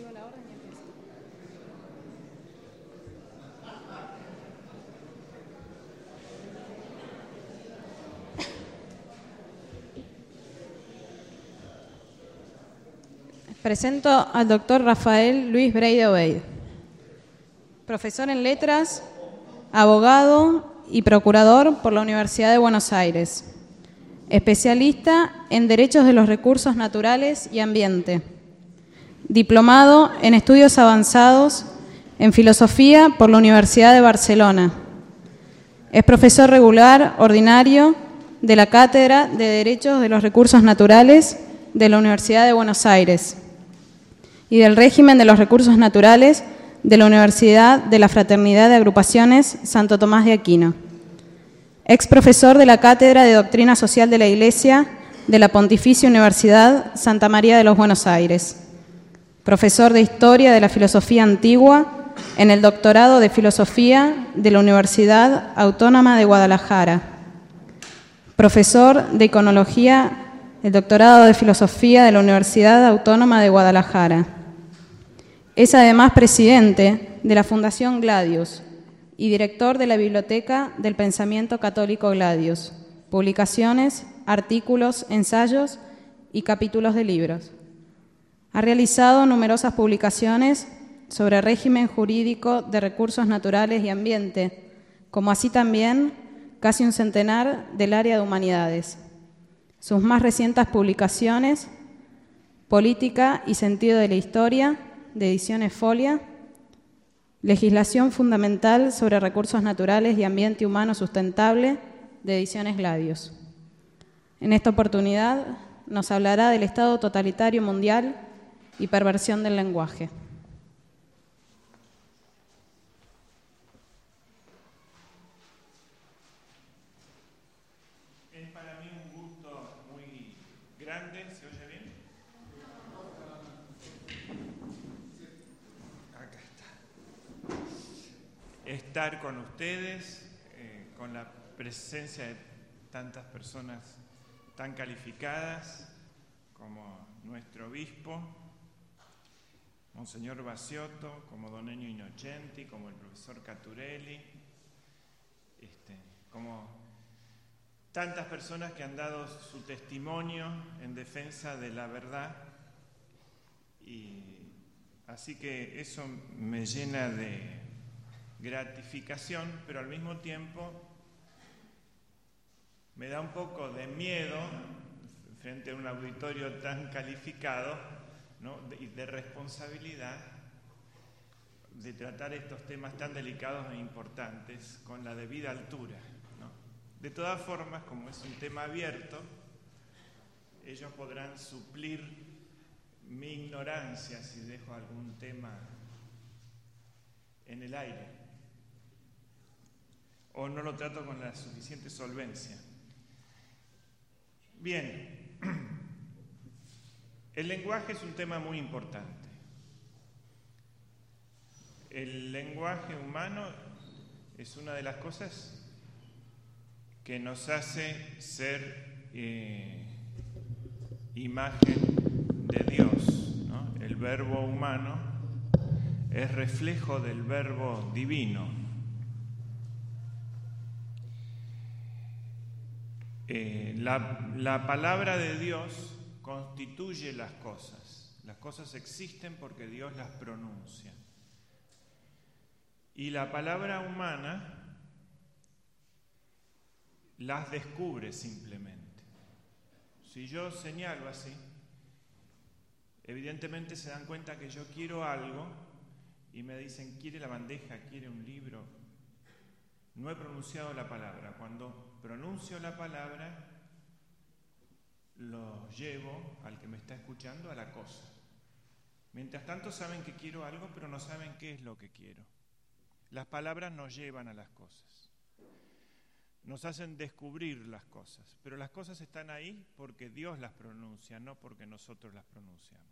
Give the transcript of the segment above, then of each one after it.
Recibo la orden y empiezo. Presento al doctor Rafael Luis Breide Obeid, profesor en letras, abogado y procurador por la Universidad de Buenos Aires, especialista en derechos de los recursos naturales y ambiente, diplomado en estudios avanzados en filosofía por la Universidad de Barcelona. Es profesor regular ordinario de la Cátedra de Derechos de los Recursos Naturales de la Universidad de Buenos Aires y del régimen de los recursos naturales de la Universidad de la Fraternidad de Agrupaciones Santo Tomás de Aquino. Ex profesor de la Cátedra de Doctrina Social de la Iglesia de la Pontificia Universidad Santa María de los Buenos Aires. Profesor de Historia de la Filosofía Antigua en el Doctorado de Filosofía de la Universidad Autónoma de Guadalajara. Profesor de Iconología, el Doctorado de Filosofía de la Universidad Autónoma de Guadalajara. Es además presidente de la Fundación Gladius y director de la Biblioteca del Pensamiento Católico Gladius, publicaciones, artículos, ensayos y capítulos de libros. Ha realizado numerosas publicaciones sobre régimen jurídico de recursos naturales y ambiente, como así también casi un centenar del área de humanidades. Sus más recientes publicaciones, Política y sentido de la historia, de Ediciones Folia, Legislación fundamental sobre recursos naturales y ambiente humano sustentable, de Ediciones Gladius. En esta oportunidad nos hablará del estado totalitario mundial y perversión del lenguaje. Es para mí un gusto muy grande. ¿Se oye bien? Acá está. Estar con ustedes, con la presencia de tantas personas tan calificadas como nuestro obispo, Monseñor Baciotto, como don Ennio Innocenti, como el profesor Caturelli, como tantas personas que han dado su testimonio en defensa de la verdad. Y así que eso me llena de gratificación, pero al mismo tiempo me da un poco de miedo frente a un auditorio tan calificado, ¿no? Y de responsabilidad de tratar estos temas tan delicados e importantes con la debida altura, ¿no? De todas formas, como es un tema abierto, ellos podrán suplir mi ignorancia si dejo algún tema en el aire o no lo trato con la suficiente solvencia. Bien. El lenguaje es un tema muy importante. El lenguaje humano es una de las cosas que nos hace ser imagen de Dios, ¿no? El verbo humano es reflejo del verbo divino. La palabra de Dios constituye las cosas. Las cosas existen porque Dios las pronuncia. Y la palabra humana las descubre simplemente. Si yo señalo así, evidentemente se dan cuenta que yo quiero algo y me dicen, ¿quiere la bandeja? ¿Quiere un libro? No he pronunciado la palabra. Cuando pronuncio la palabra, lo llevo al que me está escuchando a la cosa. Mientras tanto saben que quiero algo, pero no saben qué es lo que quiero. Las palabras nos llevan a las cosas. Nos hacen descubrir las cosas, pero las cosas están ahí porque Dios las pronuncia, no porque nosotros las pronunciamos.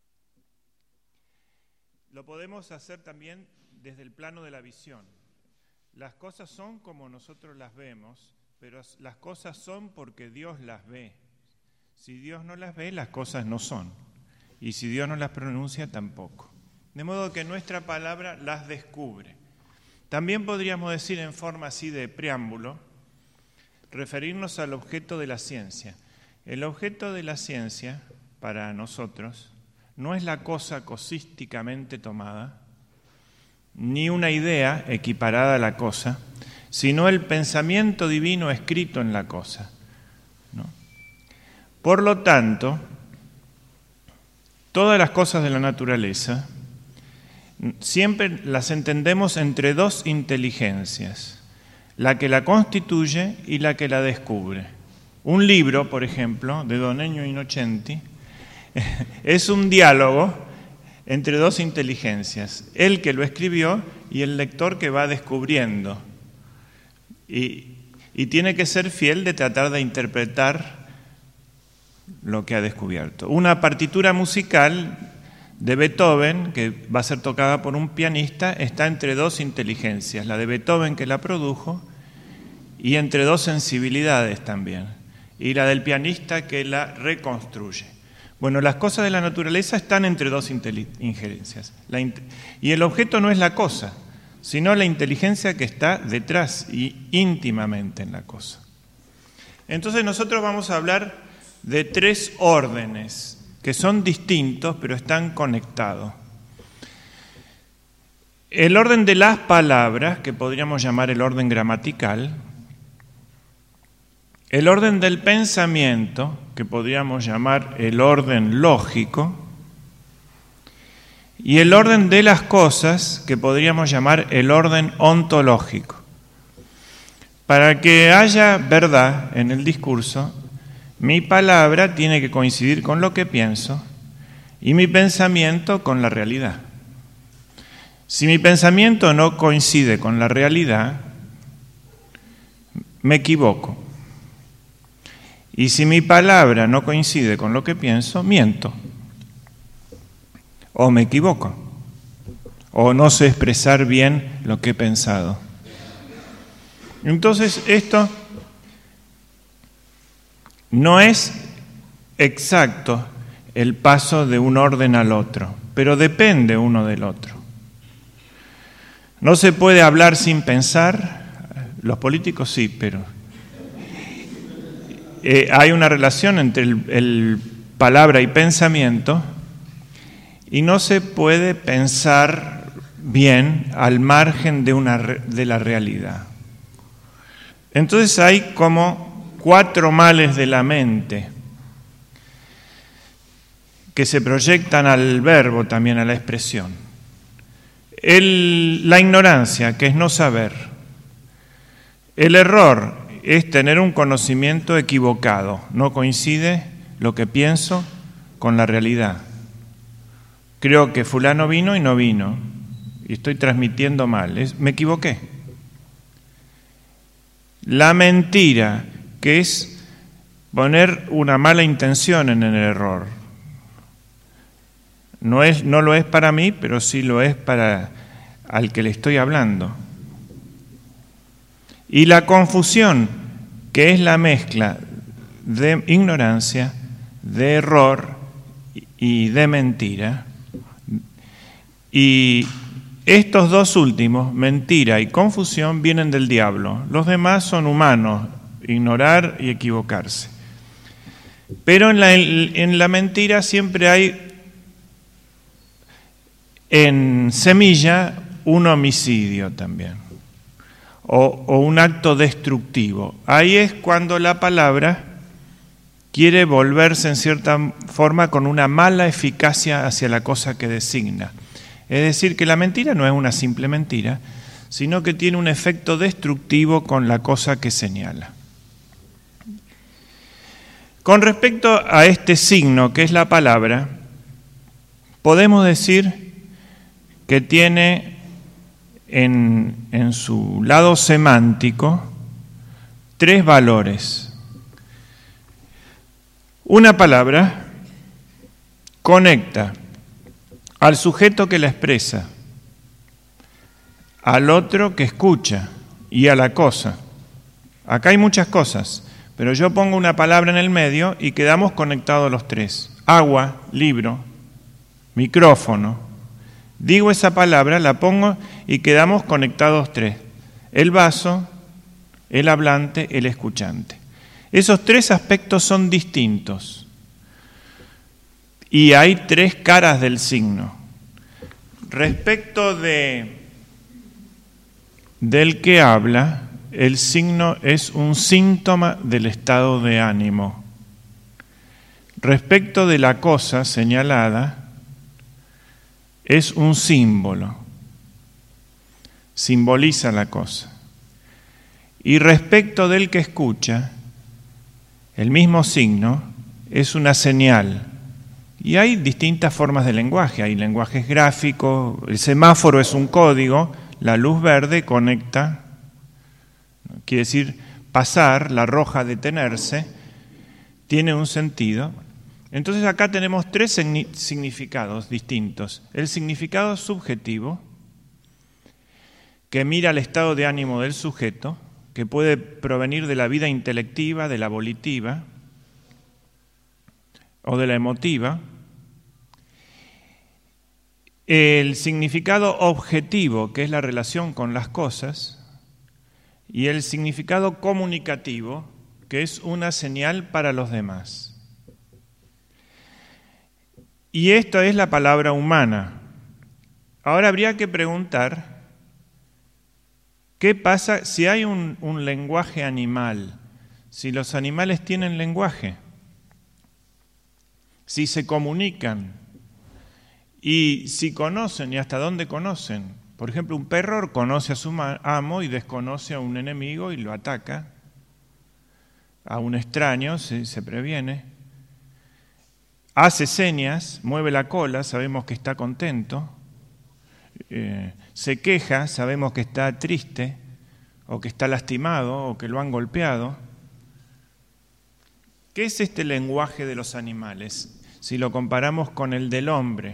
Lo podemos hacer también desde el plano de la visión. Las cosas son como nosotros las vemos, pero las cosas son porque Dios las ve. Si Dios no las ve, las cosas no son. Y si Dios no las pronuncia, tampoco. De modo que nuestra palabra las descubre. También podríamos decir en forma así de preámbulo, referirnos al objeto de la ciencia. El objeto de la ciencia, para nosotros, no es la cosa cosísticamente tomada, ni una idea equiparada a la cosa, sino el pensamiento divino escrito en la cosa, ¿no? Por lo tanto, todas las cosas de la naturaleza siempre las entendemos entre dos inteligencias, la que la constituye y la que la descubre. Un libro, por ejemplo, de Don Ennio Innocenti, es un diálogo entre dos inteligencias, el que lo escribió y el lector que va descubriendo. Y tiene que ser fiel de tratar de interpretar lo que ha descubierto. Una partitura musical de Beethoven, que va a ser tocada por un pianista, está entre dos inteligencias, la de Beethoven que la produjo y entre dos sensibilidades también, y la del pianista que la reconstruye. Bueno, las cosas de la naturaleza están entre dos injerencias. Y el objeto no es la cosa, sino la inteligencia que está detrás y íntimamente en la cosa. Entonces nosotros vamos a hablar de tres órdenes que son distintos pero están conectados. El orden de las palabras, que podríamos llamar el orden gramatical, el orden del pensamiento, que podríamos llamar el orden lógico, y el orden de las cosas, que podríamos llamar el orden ontológico. Para que haya verdad en el discurso, mi palabra tiene que coincidir con lo que pienso y mi pensamiento con la realidad. Si mi pensamiento no coincide con la realidad, me equivoco. Y si mi palabra no coincide con lo que pienso, miento. O me equivoco. O no sé expresar bien lo que he pensado. Entonces, esto no es exacto el paso de un orden al otro, pero depende uno del otro. No se puede hablar sin pensar, los políticos sí, pero hay una relación entre el palabra y pensamiento, y no se puede pensar bien al margen de la realidad. Entonces hay como 4 males de la mente que se proyectan al verbo, también a la expresión. La ignorancia, que es no saber. El error es tener un conocimiento equivocado, no coincide lo que pienso con la realidad. Creo que fulano vino y no vino, y estoy transmitiendo mal, me equivoqué. La mentira, que es poner una mala intención en el error. No lo es para mí, pero sí lo es para al que le estoy hablando. Y la confusión, que es la mezcla de ignorancia, de error y de mentira. Y estos dos últimos, mentira y confusión, vienen del diablo. Los demás son humanos, ignorar y equivocarse. Pero en la mentira siempre hay en semilla un homicidio también, o un acto destructivo. Ahí es cuando la palabra quiere volverse en cierta forma con una mala eficacia hacia la cosa que designa. Es decir, que la mentira no es una simple mentira, sino que tiene un efecto destructivo con la cosa que señala. Con respecto a este signo, que es la palabra, podemos decir que tiene en su lado semántico 3 valores. Una palabra conecta al sujeto que la expresa, al otro que escucha y a la cosa. Acá hay muchas cosas, pero yo pongo una palabra en el medio y quedamos conectados los 3. Agua, libro, micrófono Digo esa palabra, la pongo y quedamos conectados tres. El vaso, el hablante, el escuchante. Esos tres aspectos son distintos. Y hay tres caras del signo. Respecto del que habla, el signo es un síntoma del estado de ánimo. Respecto de la cosa señalada, es un símbolo. Simboliza la cosa. Y respecto del que escucha, el mismo signo es una señal. Y hay distintas formas de lenguaje. Hay lenguajes gráficos, el semáforo es un código, la luz verde conecta, quiere decir pasar, la roja detenerse, tiene un sentido. Entonces acá tenemos tres significados distintos. El significado subjetivo, que mira el estado de ánimo del sujeto, que puede provenir de la vida intelectiva, de la volitiva o de la emotiva. El significado objetivo, que es la relación con las cosas, y el significado comunicativo, que es una señal para los demás. Y esto es la palabra humana. Ahora habría que preguntar, ¿qué pasa si hay un lenguaje animal? Si los animales tienen lenguaje, si se comunican y si conocen y hasta dónde conocen. Por ejemplo, un perro conoce a su amo y desconoce a un enemigo y lo ataca. A un extraño se previene. Hace señas, mueve la cola, sabemos que está contento. Se queja, sabemos que está triste, o que está lastimado, o que lo han golpeado. ¿Qué es este lenguaje de los animales? Si lo comparamos con el del hombre,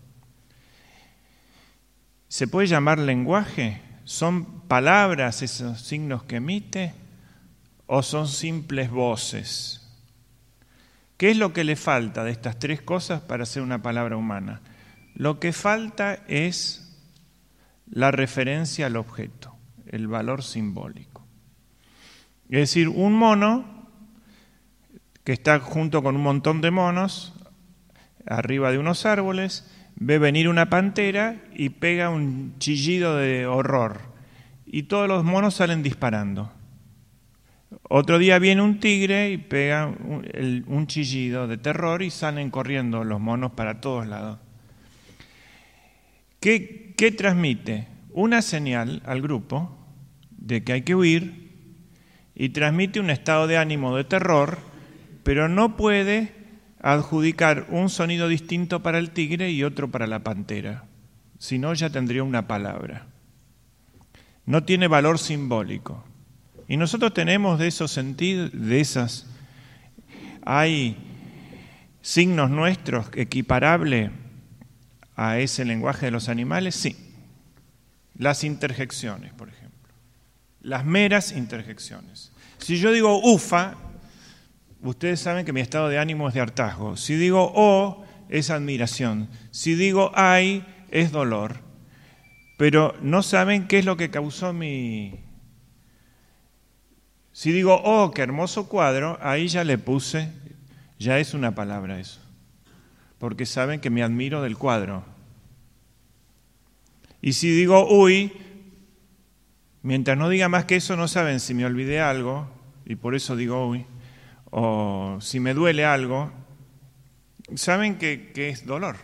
¿se puede llamar lenguaje? ¿Son palabras esos signos que emite o son simples voces? ¿Qué es lo que le falta de estas tres cosas para ser una palabra humana? Lo que falta es la referencia al objeto, el valor simbólico. Es decir, un mono que está junto con un montón de monos arriba de unos árboles, ve venir una pantera y pega un chillido de horror. Y todos los monos salen disparando. Otro día viene un tigre y pega un chillido de terror y salen corriendo los monos para todos lados. ¿Qué transmite? Una señal al grupo de que hay que huir y transmite un estado de ánimo de terror, pero no puede adjudicar un sonido distinto para el tigre y otro para la pantera. Si no, ya tendría una palabra. No tiene valor simbólico. Y nosotros tenemos de esos sentidos, hay signos nuestros equiparables a ese lenguaje de los animales, sí. Las interjecciones, por ejemplo. Las meras interjecciones. Si yo digo ufa, ustedes saben que mi estado de ánimo es de hartazgo. Si digo oh, es admiración. Si digo ay, es dolor. Pero no saben qué es lo que causó mi... Si digo oh, qué hermoso cuadro, ahí ya le puse, ya es una palabra eso. Porque saben que me admiro del cuadro. Y si digo uy, mientras no diga más que eso, no saben si me olvidé algo, y por eso digo uy, o si me duele algo, saben que es dolor.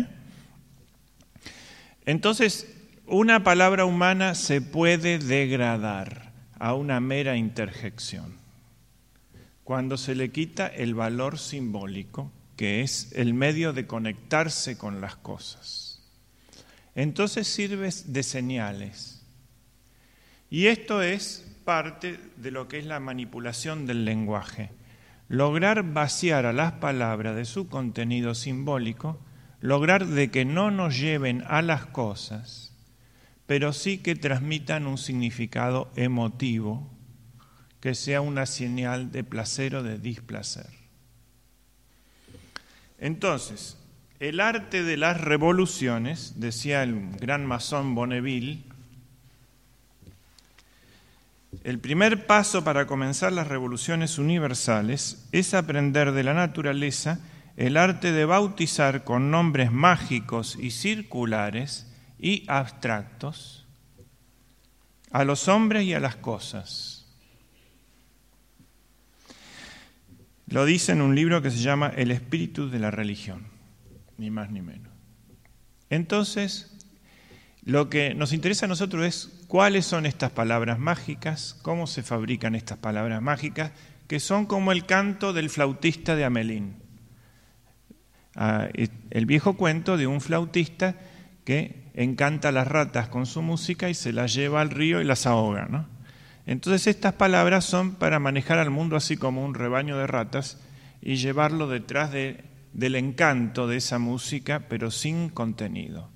Entonces, una palabra humana se puede degradar a una mera interjección cuando se le quita el valor simbólico, que es el medio de conectarse con las cosas. Entonces sirve de señales. Y esto es parte de lo que es la manipulación del lenguaje. Lograr vaciar a las palabras de su contenido simbólico, lograr de que no nos lleven a las cosas, pero sí que transmitan un significado emotivo, que sea una señal de placer o de displacer. Entonces, el arte de las revoluciones, decía el gran masón Bonneville, el primer paso para comenzar las revoluciones universales es aprender de la naturaleza el arte de bautizar con nombres mágicos y circulares y abstractos a los hombres y a las cosas. Lo dice en un libro que se llama El espíritu de la religión, ni más ni menos. Entonces, lo que nos interesa a nosotros es cuáles son estas palabras mágicas, cómo se fabrican estas palabras mágicas, que son como el canto del flautista de Hamelín. El viejo cuento de un flautista que encanta a las ratas con su música y se las lleva al río y las ahoga, ¿no? Entonces estas palabras son para manejar al mundo así como un rebaño de ratas y llevarlo detrás del encanto de esa música, pero sin contenido.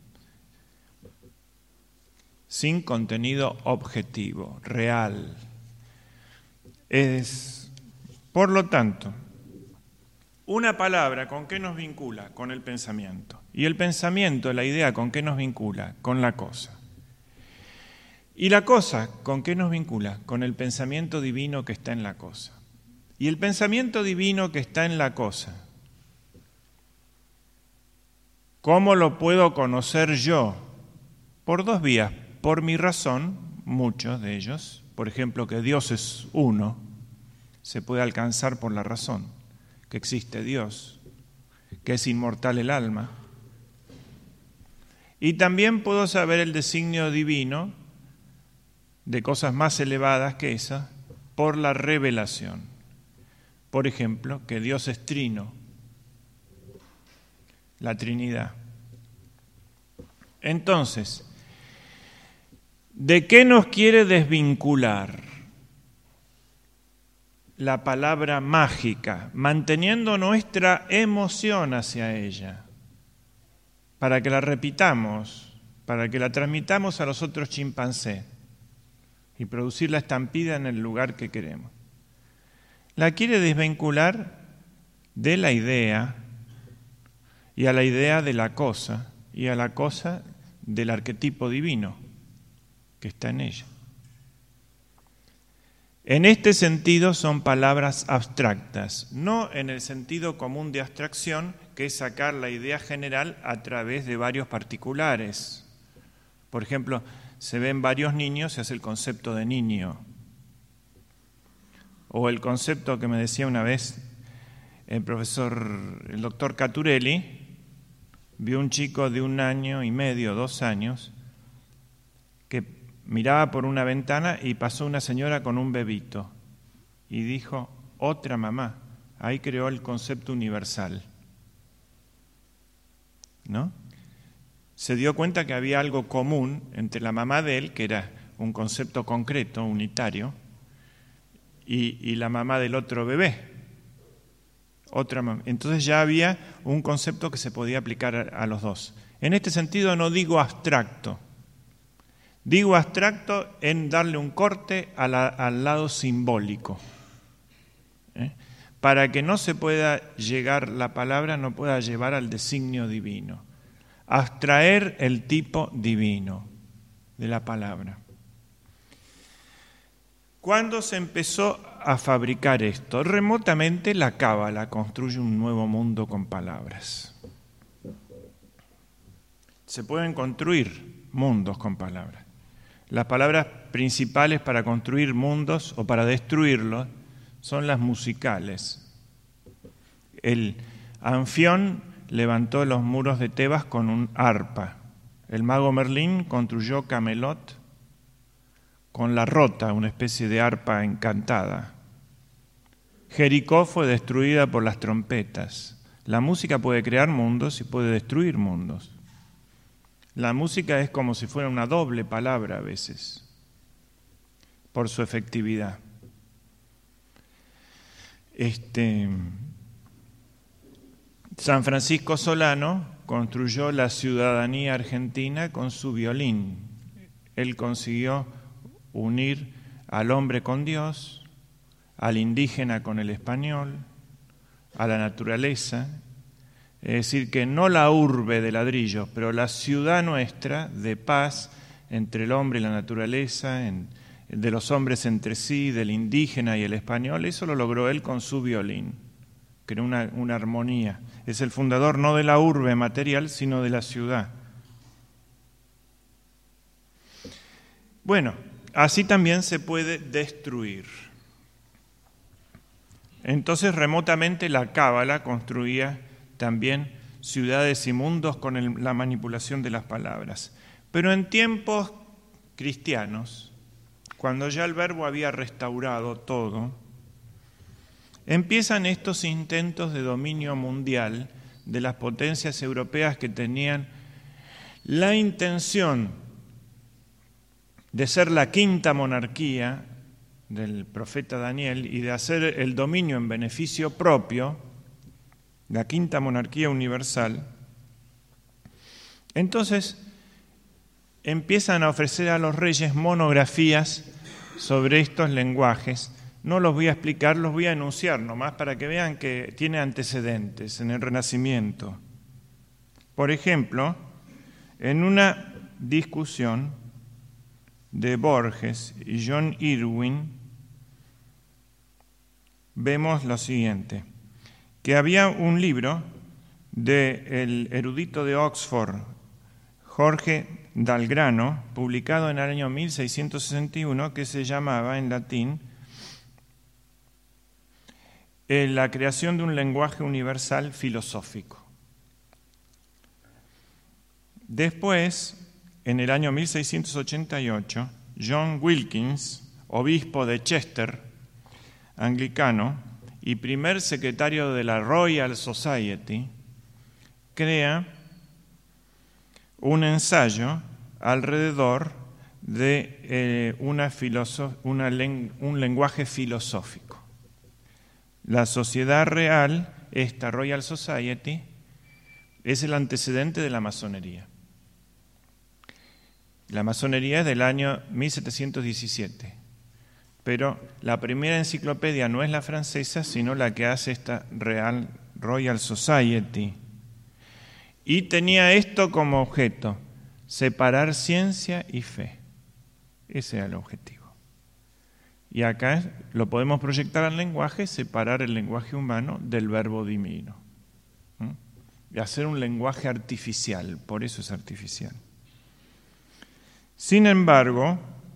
Sin contenido objetivo, real. Por lo tanto, una palabra, ¿con qué nos vincula? Con el pensamiento. Y el pensamiento, la idea, ¿con qué nos vincula? Con la cosa. Y la cosa, ¿con qué nos vincula? Con el pensamiento divino que está en la cosa. Y el pensamiento divino que está en la cosa, ¿cómo lo puedo conocer yo? Por dos vías. Por mi razón, muchos de ellos, por ejemplo, que Dios es uno, se puede alcanzar por la razón, que existe Dios, que es inmortal el alma. Y también puedo saber el designio divino de cosas más elevadas que esas por la revelación. Por ejemplo, que Dios es trino, la Trinidad. Entonces, ¿de qué nos quiere desvincular la palabra mágica, manteniendo nuestra emoción hacia ella, para que la repitamos, para que la transmitamos a los otros chimpancés y producir la estampida en el lugar que queremos? La quiere desvincular de la idea y a la idea de la cosa y a la cosa del arquetipo divino que está en ella. En este sentido son palabras abstractas, no en el sentido común de abstracción, que es sacar la idea general a través de varios particulares. Por ejemplo, se ven varios niños, se hace el concepto de niño. O el concepto que me decía una vez el doctor Caturelli, vio un chico de 1 año y medio, 2 años, que miraba por una ventana y pasó una señora con un bebito y dijo, otra mamá. Ahí creó el concepto universal, ¿no? Se dio cuenta que había algo común entre la mamá de él, que era un concepto concreto, unitario, y la mamá del otro bebé. Otra mamá. Entonces ya había un concepto que se podía aplicar a los dos. En este sentido no digo abstracto. Digo abstracto en darle un corte al lado simbólico. Para que no se pueda llegar, la palabra no pueda llevar al designio divino. Abstraer el tipo divino de la palabra. ¿Cuándo se empezó a fabricar esto? Remotamente la Cábala construye un nuevo mundo con palabras. Se pueden construir mundos con palabras. Las palabras principales para construir mundos o para destruirlos son las musicales. El Anfión levantó los muros de Tebas con un arpa. El mago Merlín construyó Camelot con la rota, una especie de arpa encantada. Jericó fue destruida por las trompetas. La música puede crear mundos y puede destruir mundos. La música es como si fuera una doble palabra a veces, por su efectividad. San Francisco Solano construyó la ciudadanía argentina con su violín. Él consiguió unir al hombre con Dios, al indígena con el español, a la naturaleza. Es decir, que no la urbe de ladrillos, pero la ciudad nuestra de paz entre el hombre y la naturaleza, de los hombres entre sí, del indígena y el español, eso lo logró él con su violín. Creó una armonía. Es el fundador no de la urbe material, sino de la ciudad. Bueno, así también se puede destruir. Entonces, remotamente la Cábala construía también ciudades y mundos con la manipulación de las palabras. Pero en tiempos cristianos, cuando ya el Verbo había restaurado todo, empiezan estos intentos de dominio mundial de las potencias europeas que tenían la intención de ser la quinta monarquía del profeta Daniel y de hacer el dominio en beneficio propio, la quinta monarquía universal. Entonces empiezan a ofrecer a los reyes monografías sobre estos lenguajes. No los voy a explicar, los voy a enunciar nomás para que vean que tiene antecedentes en el Renacimiento. Por ejemplo, en una discusión de Borges y John Irwin, vemos lo siguiente, que había un libro del erudito de Oxford, Jorge Dalgrano, publicado en el año 1661, que se llamaba en latín La creación de un lenguaje universal filosófico. Después, en el año 1688, John Wilkins, obispo de Chester, anglicano, y primer secretario de la Royal Society, crea un ensayo alrededor de un lenguaje filosófico. La Sociedad Real, esta Royal Society, es el antecedente de la masonería. La masonería es del año 1717, pero la primera enciclopedia no es la francesa, sino la que hace esta Royal Society. Y tenía esto como objeto, separar ciencia y fe. Ese era el objetivo. Y acá lo podemos proyectar al lenguaje, separar el lenguaje humano del verbo divino. Y hacer un lenguaje artificial, por eso es artificial. Sin embargo,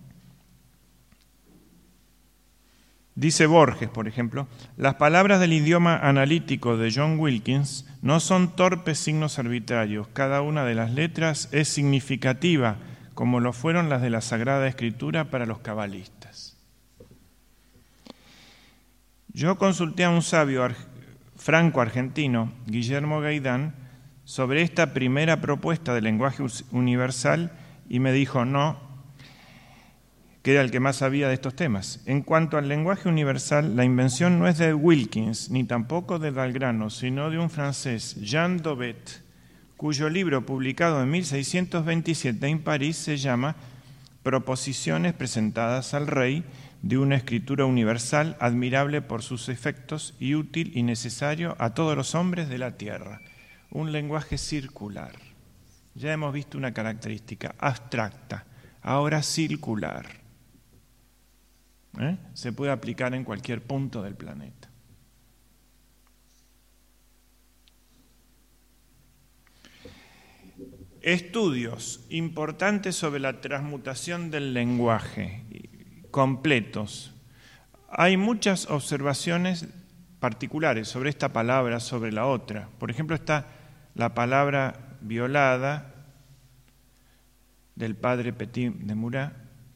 dice Borges, por ejemplo, las palabras del idioma analítico de John Wilkins no son torpes signos arbitrarios. Cada una de las letras es significativa, como lo fueron las de la Sagrada Escritura para los cabalistas. Yo consulté a un sabio franco-argentino, Guillermo Gaidán, sobre esta primera propuesta de lenguaje universal y me dijo no, que era el que más sabía de estos temas. En cuanto al lenguaje universal, la invención no es de Wilkins, ni tampoco de Dalgrano, sino de un francés, Jean Dauvet, cuyo libro publicado en 1627 en París se llama Proposiciones presentadas al rey de una escritura universal admirable por sus efectos y útil y necesario a todos los hombres de la tierra. Un lenguaje circular. Ya hemos visto una característica abstracta, ahora circular. Se puede aplicar en cualquier punto del planeta. Estudios importantes sobre la transmutación del lenguaje, completos. Hay muchas observaciones particulares sobre esta palabra, sobre la otra. Por ejemplo, está la palabra violada del padre Petit de Murat.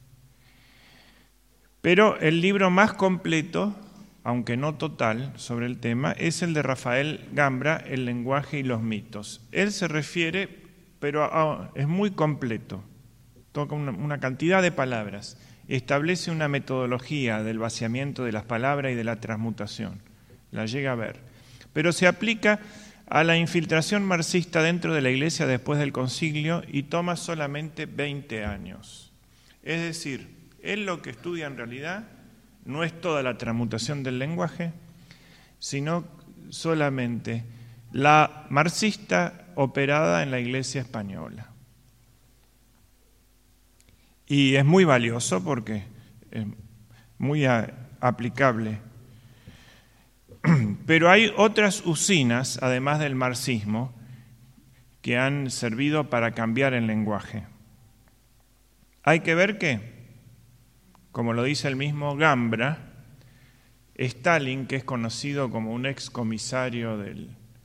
Pero el libro más completo, aunque no total, sobre el tema, es el de Rafael Gambra, El lenguaje y los mitos. Él se refiere, pero es muy completo, toca una cantidad de palabras, establece una metodología del vaciamiento de las palabras y de la transmutación, la llega a ver, pero se aplica a la infiltración marxista dentro de la Iglesia después del concilio y toma solamente 20 años. Es decir, él lo que estudia en realidad no es toda la transmutación del lenguaje, sino solamente la marxista operada en la Iglesia española. Y es muy valioso porque es muy aplicable. Pero hay otras usinas, además del marxismo, que han servido para cambiar el lenguaje. Hay que ver que, como lo dice el mismo Gambra, Stalin, que es conocido como un excomisario de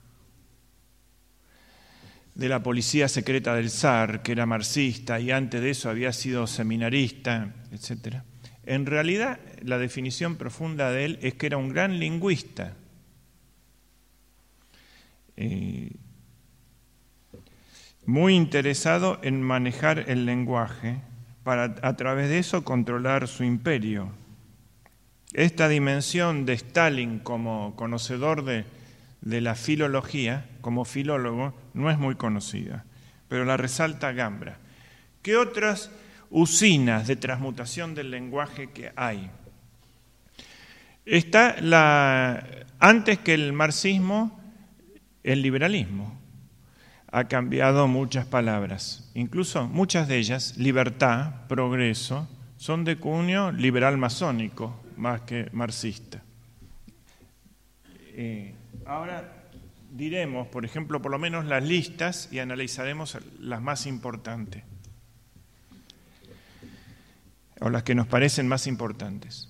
la policía secreta del zar, que era marxista y antes de eso había sido seminarista, etc. En realidad, la definición profunda de él es que era un gran lingüista. Muy interesado en manejar el lenguaje para a través de eso controlar su imperio. Esta dimensión de Stalin como conocedor de la filología, como filólogo, no es muy conocida, pero la resalta Gambra. ¿Qué otras usinas de transmutación del lenguaje que hay? Está antes que el marxismo, el liberalismo. Ha cambiado muchas palabras, incluso muchas de ellas, libertad, progreso, son de cuño liberal masónico más que marxista. Ahora diremos, por ejemplo, por lo menos las listas y analizaremos las más importantes, o las que nos parecen más importantes.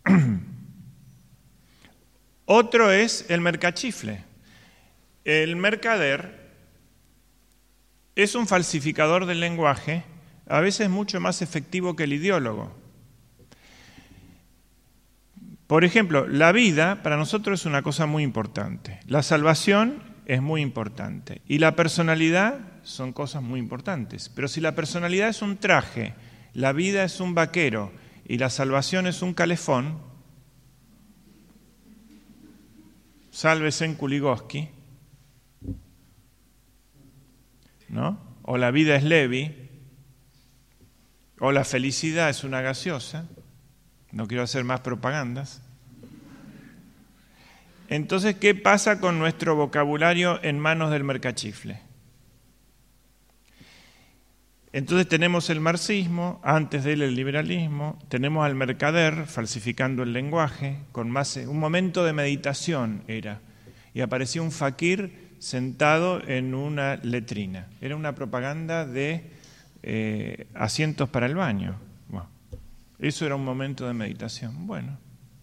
Otro es el mercachifle. El mercader es un falsificador del lenguaje, a veces mucho más efectivo que el ideólogo. Por ejemplo, la vida para nosotros es una cosa muy importante, la salvación es muy importante y la personalidad son cosas muy importantes. Pero si la personalidad es un traje, la vida es un vaquero y la salvación es un calefón, sálvese en Kuligoski, ¿no? O la vida es Levi, o la felicidad es una gaseosa. No quiero hacer más propagandas. Entonces, ¿qué pasa con nuestro vocabulario en manos del mercachifle? Entonces tenemos el marxismo, antes de él el liberalismo, tenemos al mercader falsificando el lenguaje, con un momento de meditación era, y aparecía un faquir sentado en una letrina. Era una propaganda de asientos para el baño. Bueno, eso era un momento de meditación. Bueno.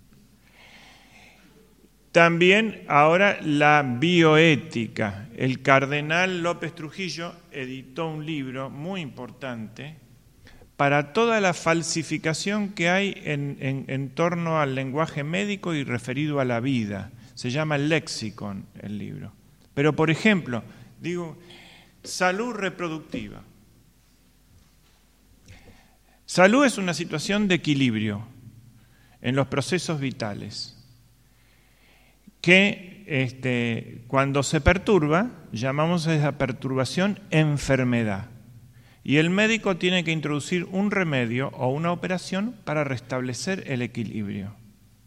También ahora la bioética. El cardenal López Trujillo editó un libro muy importante para toda la falsificación que hay en torno al lenguaje médico y referido a la vida. Se llama el Lexicon, el libro. Pero, por ejemplo, digo, salud reproductiva. Salud es una situación de equilibrio en los procesos vitales que cuando se perturba, llamamos a esa perturbación enfermedad. Y el médico tiene que introducir un remedio o una operación para restablecer el equilibrio.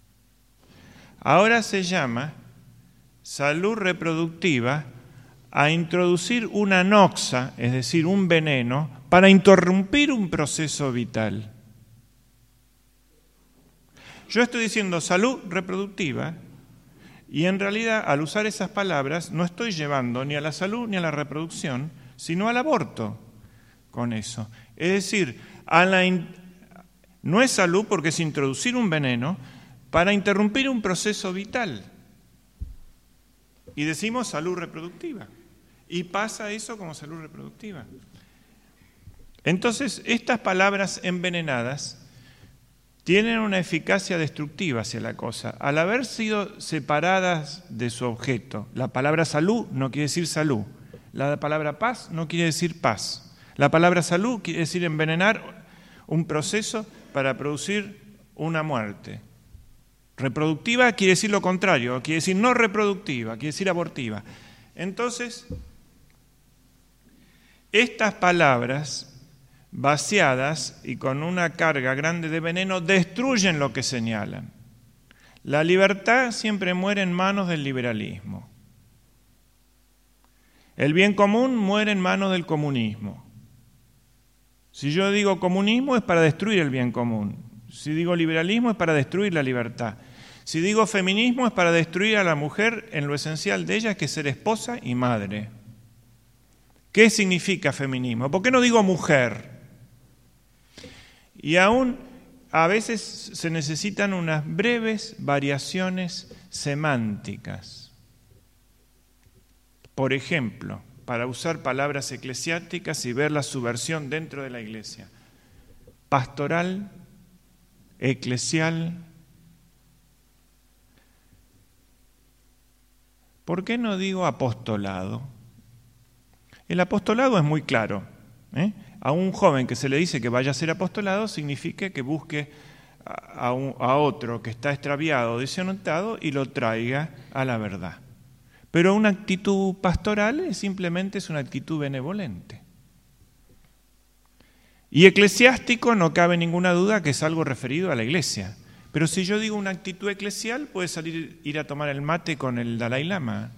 Ahora se llama salud reproductiva a introducir una noxa, es decir, un veneno, para interrumpir un proceso vital. Yo estoy diciendo salud reproductiva y en realidad al usar esas palabras no estoy llevando ni a la salud ni a la reproducción, sino al aborto con eso. Es decir, no es salud porque es introducir un veneno para interrumpir un proceso vital. Y decimos salud reproductiva. Y pasa eso como salud reproductiva. Entonces, estas palabras envenenadas tienen una eficacia destructiva hacia la cosa. Al haber sido separadas de su objeto, la palabra salud no quiere decir salud. La palabra paz no quiere decir paz. La palabra salud quiere decir envenenar un proceso para producir una muerte. Reproductiva quiere decir lo contrario, quiere decir no reproductiva, quiere decir abortiva. Entonces, estas palabras vaciadas y con una carga grande de veneno destruyen lo que señalan. La libertad siempre muere en manos del liberalismo. El bien común muere en manos del comunismo. Si yo digo comunismo es para destruir el bien común. Si digo liberalismo es para destruir la libertad. Si digo feminismo es para destruir a la mujer en lo esencial de ella, que es ser esposa y madre. ¿Qué significa feminismo? ¿Por qué no digo mujer? Y aún a veces se necesitan unas breves variaciones semánticas. Por ejemplo, para usar palabras eclesiásticas y ver la subversión dentro de la iglesia. Pastoral, eclesial. ¿Por qué no digo apostolado? El apostolado es muy claro. A un joven que se le dice que vaya a ser apostolado significa que busque a otro que está extraviado, desorientado y lo traiga a la verdad. Pero una actitud pastoral simplemente es una actitud benevolente. Y eclesiástico no cabe ninguna duda que es algo referido a la iglesia. Pero si yo digo una actitud eclesial, puede ir a tomar el mate con el Dalai Lama.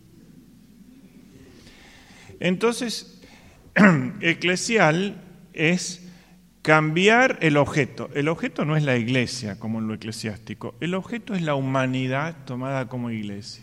Entonces, eclesial es cambiar el objeto. El objeto no es la iglesia, como en lo eclesiástico. El objeto es la humanidad tomada como iglesia.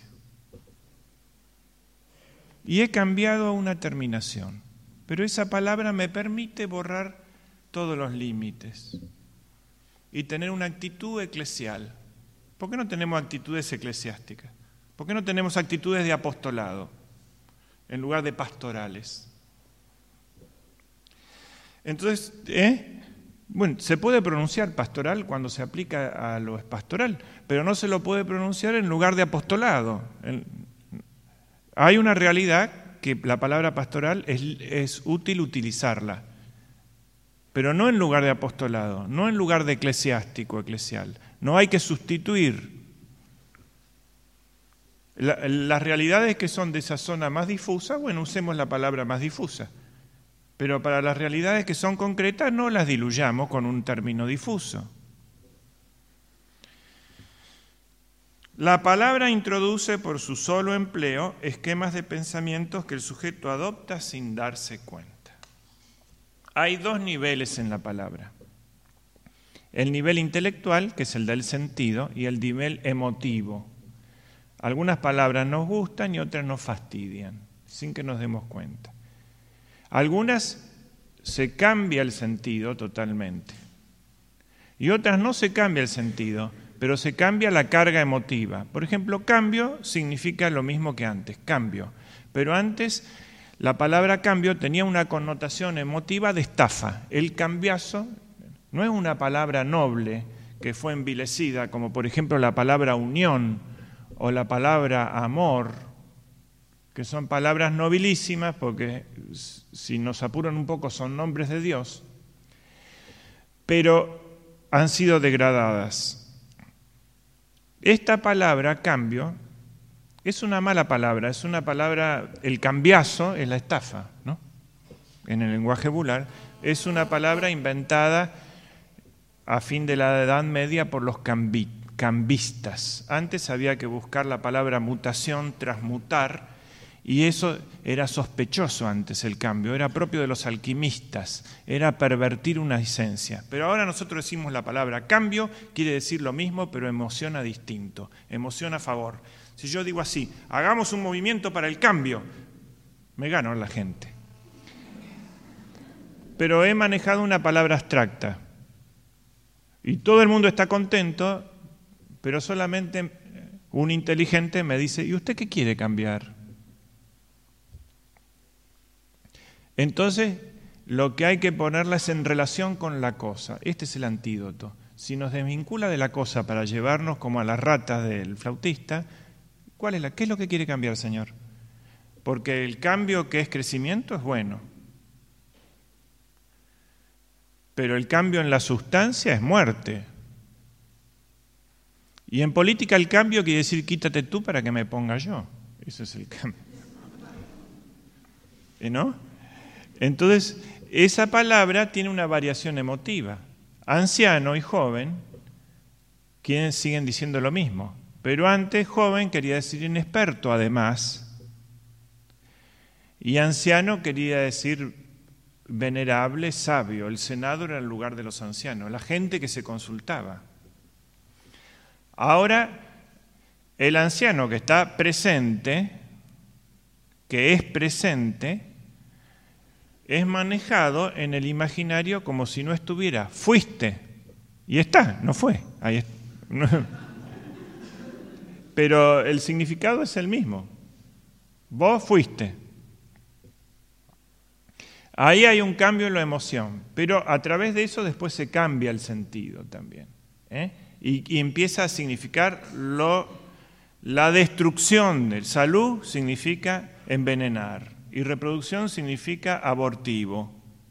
Y he cambiado una terminación. Pero esa palabra me permite borrar todos los límites y tener una actitud eclesial. ¿Por qué no tenemos actitudes eclesiásticas? ¿Por qué no tenemos actitudes de apostolado en lugar de pastorales? Entonces, bueno, se puede pronunciar pastoral cuando se aplica a lo pastoral, pero no se lo puede pronunciar en lugar de apostolado. Hay una realidad que la palabra pastoral es útil utilizarla, pero no en lugar de apostolado, no en lugar de eclesiástico, eclesial. No hay que sustituir las realidades que son de esa zona más difusa. Bueno, usemos la palabra más difusa, pero para las realidades que son concretas no las diluyamos con un término difuso. La palabra introduce por su solo empleo esquemas de pensamientos que el sujeto adopta sin darse cuenta. Hay dos niveles en la palabra. El nivel intelectual, que es el del sentido, y el nivel emotivo. Algunas palabras nos gustan y otras nos fastidian, sin que nos demos cuenta. Algunas se cambia el sentido totalmente. Y otras no se cambia el sentido, pero se cambia la carga emotiva. Por ejemplo, cambio significa lo mismo que antes, cambio. Pero antes la palabra cambio tenía una connotación emotiva de estafa. El cambiazo no es una palabra noble que fue envilecida, como por ejemplo la palabra unión o la palabra amor, que son palabras nobilísimas porque, si nos apuran un poco, son nombres de Dios, pero han sido degradadas. Esta palabra, cambio, es una mala palabra, es una palabra, el cambiazo es la estafa, ¿no? En el lenguaje vulgar, es una palabra inventada a fin de la Edad Media por los cambistas. Antes había que buscar la palabra mutación, transmutar, y eso era sospechoso antes, el cambio, era propio de los alquimistas, era pervertir una esencia. Pero ahora nosotros decimos la palabra cambio, quiere decir lo mismo, pero emociona distinto, emociona a favor. Si yo digo así, hagamos un movimiento para el cambio, me gano a la gente. Pero he manejado una palabra abstracta, y todo el mundo está contento, pero solamente un inteligente me dice, ¿y usted qué quiere cambiar? Entonces, lo que hay que ponerla es en relación con la cosa. Este es el antídoto. Si nos desvincula de la cosa para llevarnos como a las ratas del flautista, ¿qué es lo que quiere cambiar, Señor? Porque el cambio que es crecimiento es bueno. Pero el cambio en la sustancia es muerte. Y en política el cambio quiere decir quítate tú para que me ponga yo. Eso es el cambio. ¿No? Entonces, esa palabra tiene una variación emotiva. Anciano y joven siguen diciendo lo mismo. Pero antes joven quería decir inexperto además. Y anciano quería decir venerable, sabio. El Senado era el lugar de los ancianos, la gente que se consultaba. Ahora, el anciano que está presente, que es presente, es manejado en el imaginario como si no estuviera. Fuiste. Y está, no fue. Ahí está. Pero el significado es el mismo. Vos fuiste. Ahí hay un cambio en la emoción, pero a través de eso después se cambia el sentido también. Y empieza a significar la destrucción del salud significa envenenar y reproducción significa abortivo.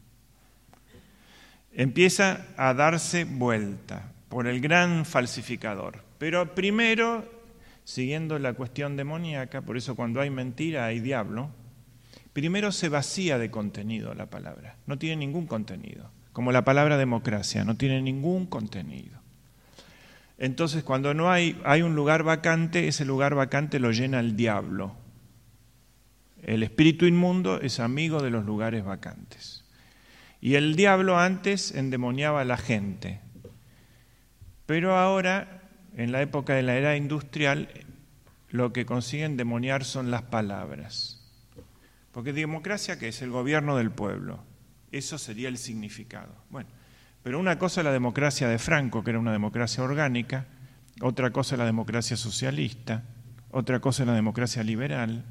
Empieza a darse vuelta por el gran falsificador. Pero primero, siguiendo la cuestión demoníaca, por eso cuando hay mentira hay diablo, primero se vacía de contenido la palabra, no tiene ningún contenido, como la palabra democracia, no tiene ningún contenido. Entonces cuando no hay un lugar vacante, ese lugar vacante lo llena el diablo. El espíritu inmundo es amigo de los lugares vacantes. Y el diablo antes endemoniaba a la gente, pero ahora, en la época de la era industrial, lo que consiguen endemoniar son las palabras. Porque democracia, ¿qué es? El gobierno del pueblo. Eso sería el significado. Bueno, pero una cosa es la democracia de Franco, que era una democracia orgánica, otra cosa es la democracia socialista, otra cosa es la democracia liberal.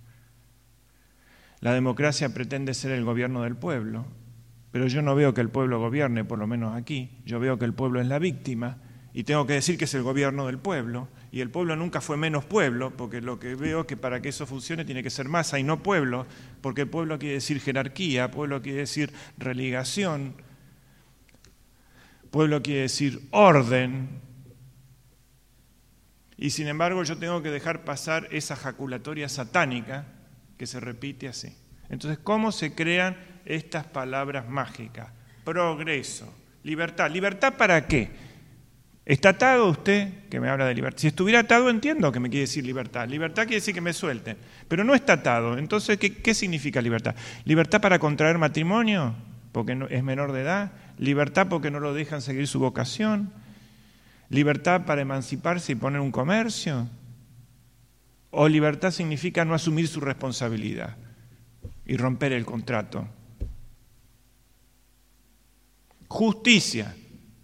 La democracia pretende ser el gobierno del pueblo, pero yo no veo que el pueblo gobierne, por lo menos aquí. Yo veo que el pueblo es la víctima y tengo que decir que es el gobierno del pueblo. Y el pueblo nunca fue menos pueblo, porque lo que veo es que para que eso funcione tiene que ser masa y no pueblo, porque pueblo quiere decir jerarquía, pueblo quiere decir relegación, pueblo quiere decir orden. Y sin embargo yo tengo que dejar pasar esa jaculatoria satánica que se repite así. Entonces, ¿cómo se crean estas palabras mágicas? Progreso, libertad. ¿Libertad para qué? ¿Está atado usted que me habla de libertad? Si estuviera atado entiendo que me quiere decir libertad. Libertad quiere decir que me suelten, pero no está atado. Entonces, ¿qué significa libertad? ¿Libertad para contraer matrimonio? Porque no, es menor de edad. ¿Libertad porque no lo dejan seguir su vocación? ¿Libertad para emanciparse y poner un comercio? ¿O libertad significa no asumir su responsabilidad y romper el contrato? Justicia.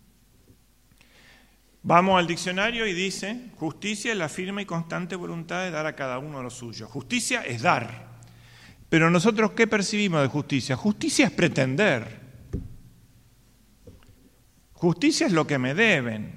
Vamos al diccionario y dice, justicia es la firme y constante voluntad de dar a cada uno lo suyo. Justicia es dar. Pero nosotros, ¿qué percibimos de justicia? Justicia es pretender. Justicia es lo que me deben.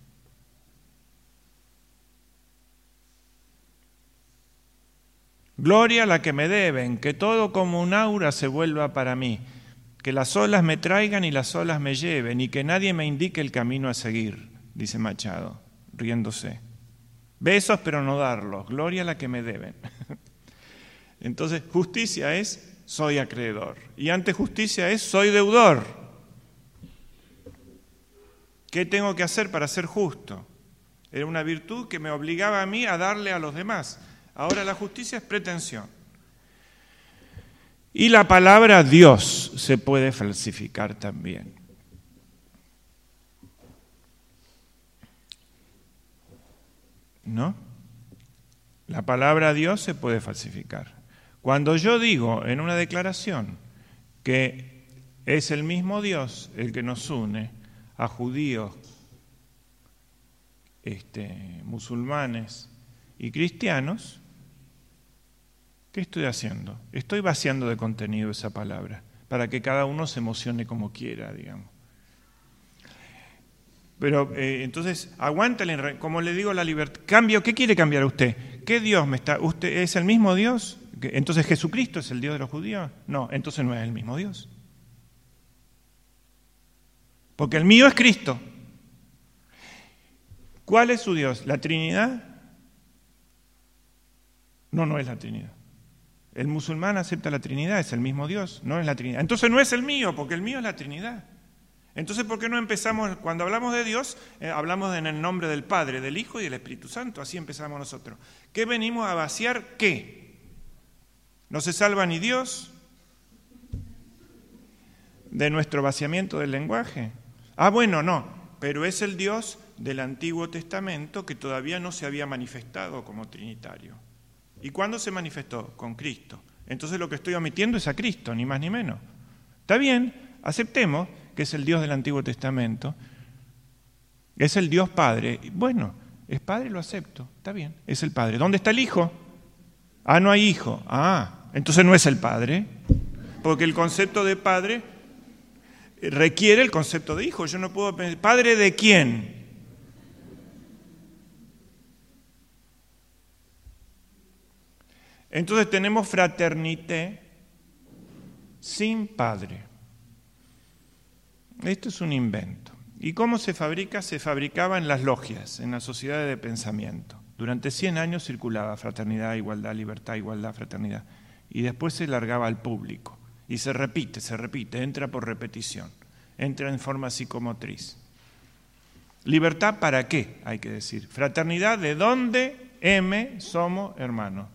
Gloria a la que me deben, que todo como un aura se vuelva para mí, que las olas me traigan y las olas me lleven, y que nadie me indique el camino a seguir. Dice Machado, riéndose. Besos pero no darlos, gloria a la que me deben. Entonces, justicia es soy acreedor. Y ante justicia es soy deudor. ¿Qué tengo que hacer para ser justo? Era una virtud que me obligaba a mí a darle a los demás. Ahora la justicia es pretensión. Y la palabra Dios se puede falsificar también. ¿No? La palabra Dios se puede falsificar. Cuando yo digo en una declaración que es el mismo Dios el que nos une a judíos, musulmanes y cristianos, ¿qué estoy haciendo? Estoy vaciando de contenido esa palabra para que cada uno se emocione como quiera, digamos. Pero entonces, aguántale, como le digo, la libertad. Cambio, ¿qué quiere cambiar usted? ¿Qué Dios me está? ¿Usted es el mismo Dios? ¿Entonces Jesucristo es el Dios de los judíos? No, entonces no es el mismo Dios. Porque el mío es Cristo. ¿Cuál es su Dios? ¿La Trinidad? No, no es la Trinidad. El musulmán acepta la Trinidad, es el mismo Dios, no es la Trinidad. Entonces no es el mío, porque el mío es la Trinidad. Entonces, ¿por qué no empezamos, cuando hablamos de Dios, hablamos en el nombre del Padre, del Hijo y del Espíritu Santo? Así empezamos nosotros. ¿Qué venimos a vaciar? ¿Qué? No se salva ni Dios de nuestro vaciamiento del lenguaje. Bueno, no, pero es el Dios del Antiguo Testamento que todavía no se había manifestado como trinitario. ¿Y cuándo se manifestó? Con Cristo. Entonces lo que estoy omitiendo es a Cristo, ni más ni menos. Está bien, aceptemos que es el Dios del Antiguo Testamento, es el Dios Padre. Bueno, es Padre, lo acepto, está bien, es el Padre. ¿Dónde está el Hijo? No hay Hijo. Entonces no es el Padre, porque el concepto de Padre requiere el concepto de Hijo. Yo no puedo pensar, ¿Padre de quién? Entonces tenemos fraternité sin Padre. Esto es un invento. ¿Y cómo se fabrica? Se fabricaba en las logias, en las sociedades de pensamiento. Durante 100 años circulaba fraternidad, igualdad, libertad, igualdad, fraternidad. Y después se largaba al público. Y se repite, entra por repetición. Entra en forma psicomotriz. ¿Libertad para qué? Hay que decir. Fraternidad, ¿de dónde? Somos hermanos.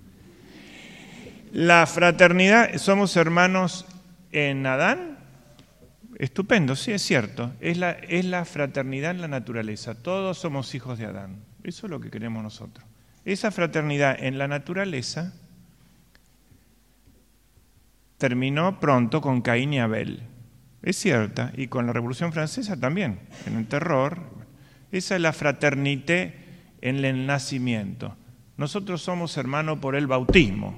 La fraternidad, ¿somos hermanos en Adán? Estupendo, sí, es cierto. Es la fraternidad en la naturaleza. Todos somos hijos de Adán. Eso es lo que queremos nosotros. Esa fraternidad en la naturaleza terminó pronto con Caín y Abel. Es cierta, y con la Revolución Francesa también, en el terror. Esa es la fraternité en el nacimiento. Nosotros somos hermanos por el bautismo.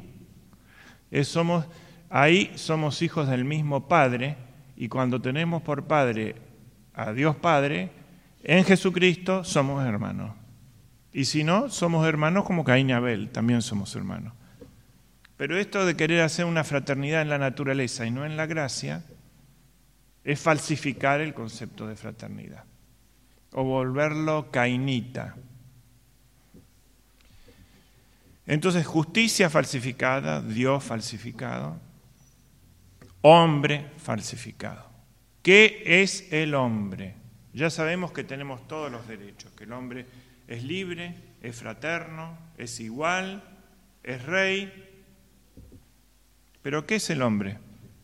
Ahí somos hijos del mismo Padre, y cuando tenemos por Padre a Dios Padre, en Jesucristo somos hermanos. Y si no, somos hermanos como Caín y Abel, también somos hermanos. Pero esto de querer hacer una fraternidad en la naturaleza y no en la gracia, es falsificar el concepto de fraternidad, o volverlo cainita. Entonces, justicia falsificada, Dios falsificado, hombre falsificado. ¿Qué es el hombre? Ya sabemos que tenemos todos los derechos, que el hombre es libre, es fraterno, es igual, es rey. ¿Pero qué es el hombre?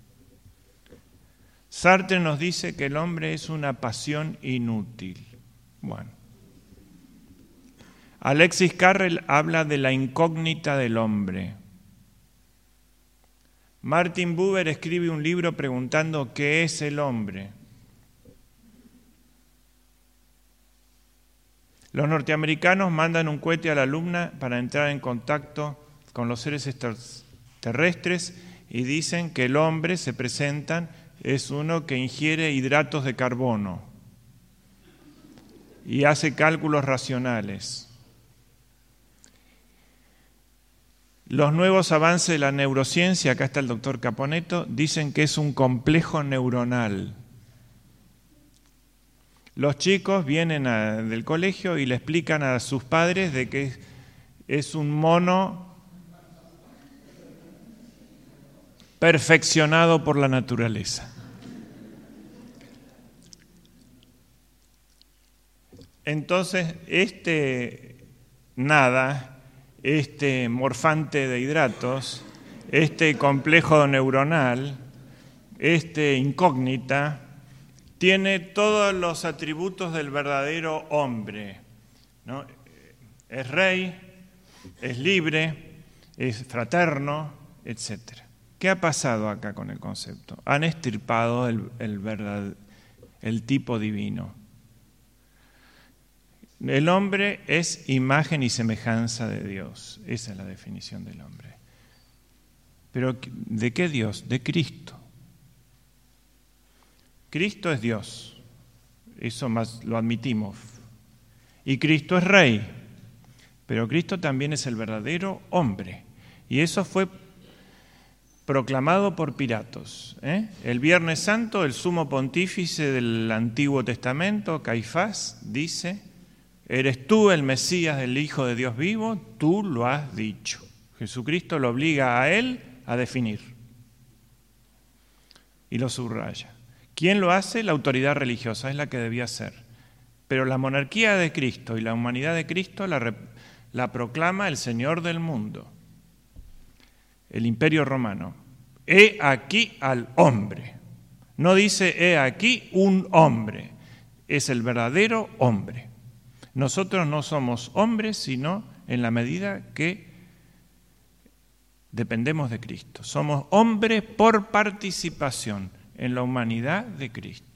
Sartre nos dice que el hombre es una pasión inútil. Bueno. Alexis Carrel habla de la incógnita del hombre. Martin Buber escribe un libro preguntando ¿qué es el hombre? Los norteamericanos mandan un cohete a la Luna para entrar en contacto con los seres extraterrestres y dicen que el hombre, se presentan, es uno que ingiere hidratos de carbono y hace cálculos racionales. Los nuevos avances de la neurociencia, acá está el doctor Caponetto, dicen que es un complejo neuronal. Los chicos vienen del colegio y le explican a sus padres de que es un mono perfeccionado por la naturaleza. Entonces, este morfante de hidratos, este complejo neuronal, incógnita, tiene todos los atributos del verdadero hombre, ¿no? Es rey, es libre, es fraterno, etc. ¿Qué ha pasado acá con el concepto? Han extirpado el tipo divino. El hombre es imagen y semejanza de Dios. Esa es la definición del hombre. ¿Pero de qué Dios? De Cristo. Cristo es Dios. Eso más lo admitimos. Y Cristo es Rey. Pero Cristo también es el verdadero hombre. Y eso fue proclamado por Pilatos. El Viernes Santo, el sumo pontífice del Antiguo Testamento, Caifás, dice: ¿eres tú el Mesías, el Hijo de Dios vivo? Tú lo has dicho. Jesucristo lo obliga a él a definir. Y lo subraya. ¿Quién lo hace? La autoridad religiosa, es la que debía ser. Pero la monarquía de Cristo y la humanidad de Cristo la proclama el Señor del mundo. el Imperio Romano. He aquí al hombre. No dice he aquí un hombre. Es el verdadero hombre. Nosotros no somos hombres, sino en la medida que dependemos de Cristo. Somos hombres por participación en la humanidad de Cristo.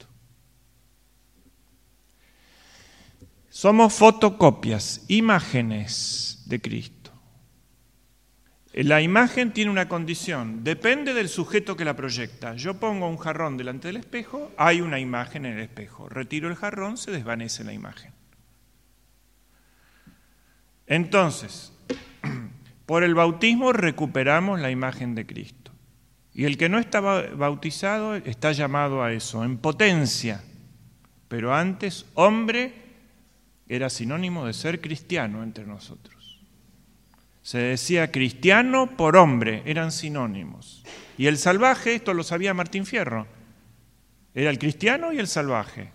Somos fotocopias, imágenes de Cristo. La imagen tiene una condición, depende del sujeto que la proyecta. Yo pongo un jarrón delante del espejo, hay una imagen en el espejo. Retiro el jarrón, se desvanece la imagen. Entonces, por el bautismo recuperamos la imagen de Cristo. Y el que no está bautizado está llamado a eso, en potencia. Pero antes, hombre era sinónimo de ser cristiano entre nosotros. Se decía cristiano por hombre, eran sinónimos. Y el salvaje, esto lo sabía Martín Fierro, era el cristiano y el salvaje.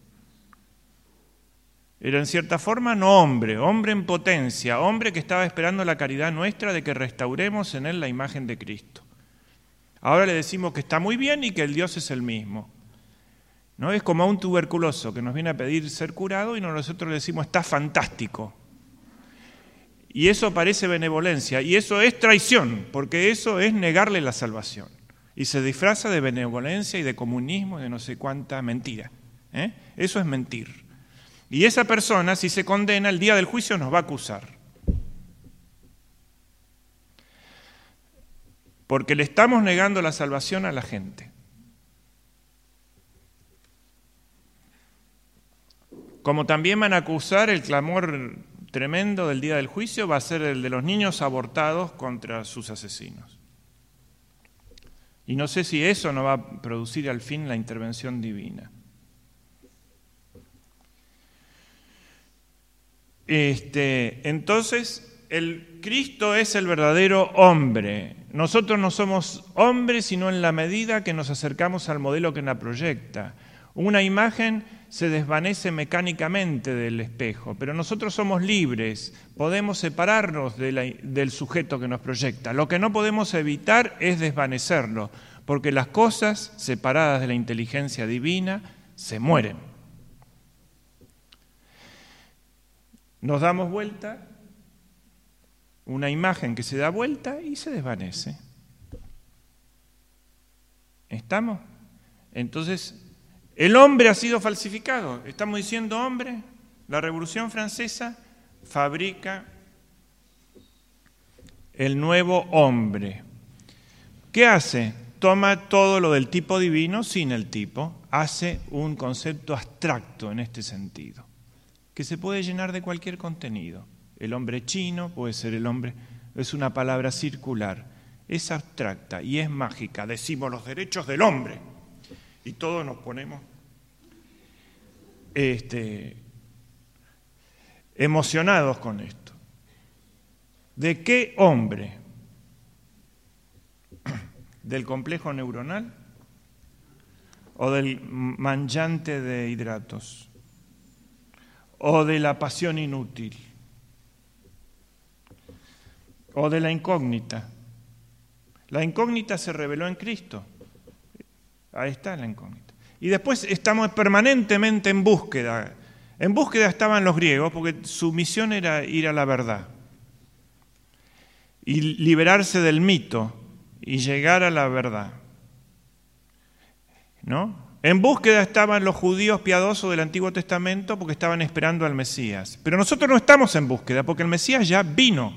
Era en cierta forma no hombre, hombre en potencia, hombre que estaba esperando la caridad nuestra de que restauremos en él la imagen de Cristo. Ahora le decimos que está muy bien y que el Dios es el mismo. ¿No? Es como a un tuberculoso que nos viene a pedir ser curado y nosotros le decimos está fantástico. Y eso parece benevolencia, y eso es traición, porque eso es negarle la salvación. Y se disfraza de benevolencia y de comunismo y de no sé cuánta mentira. Eso es mentir. Y esa persona, si se condena, el día del juicio nos va a acusar. Porque le estamos negando la salvación a la gente. Como también van a acusar el clamor tremendo del día del juicio, va a ser el de los niños abortados contra sus asesinos. Y no sé si eso no va a producir al fin la intervención divina. Entonces, el Cristo es el verdadero hombre. Nosotros no somos hombres sino en la medida que nos acercamos al modelo que la proyecta. Una imagen se desvanece mecánicamente del espejo, pero nosotros somos libres, podemos separarnos del sujeto que nos proyecta. Lo que no podemos evitar es desvanecerlo, porque las cosas separadas de la inteligencia divina se mueren. Nos damos vuelta, una imagen que se da vuelta y se desvanece. ¿Estamos? Entonces, el hombre ha sido falsificado. Estamos diciendo hombre. La Revolución Francesa fabrica el nuevo hombre. ¿Qué hace? Toma todo lo del tipo divino sin el tipo. Hace un concepto abstracto en este sentido, que se puede llenar de cualquier contenido. El hombre chino puede ser el hombre, es una palabra circular, es abstracta y es mágica. Decimos los derechos del hombre y todos nos ponemos emocionados con esto. ¿De qué hombre? ¿Del complejo neuronal o del manchante de hidratos? ¿O de la pasión inútil? ¿O de la incógnita? La incógnita se reveló en Cristo. Ahí está la incógnita. Y después estamos permanentemente en búsqueda. En búsqueda estaban los griegos porque su misión era ir a la verdad y liberarse del mito y llegar a la verdad. ¿No? En búsqueda estaban los judíos piadosos del Antiguo Testamento porque estaban esperando al Mesías. Pero nosotros no estamos en búsqueda porque el Mesías ya vino.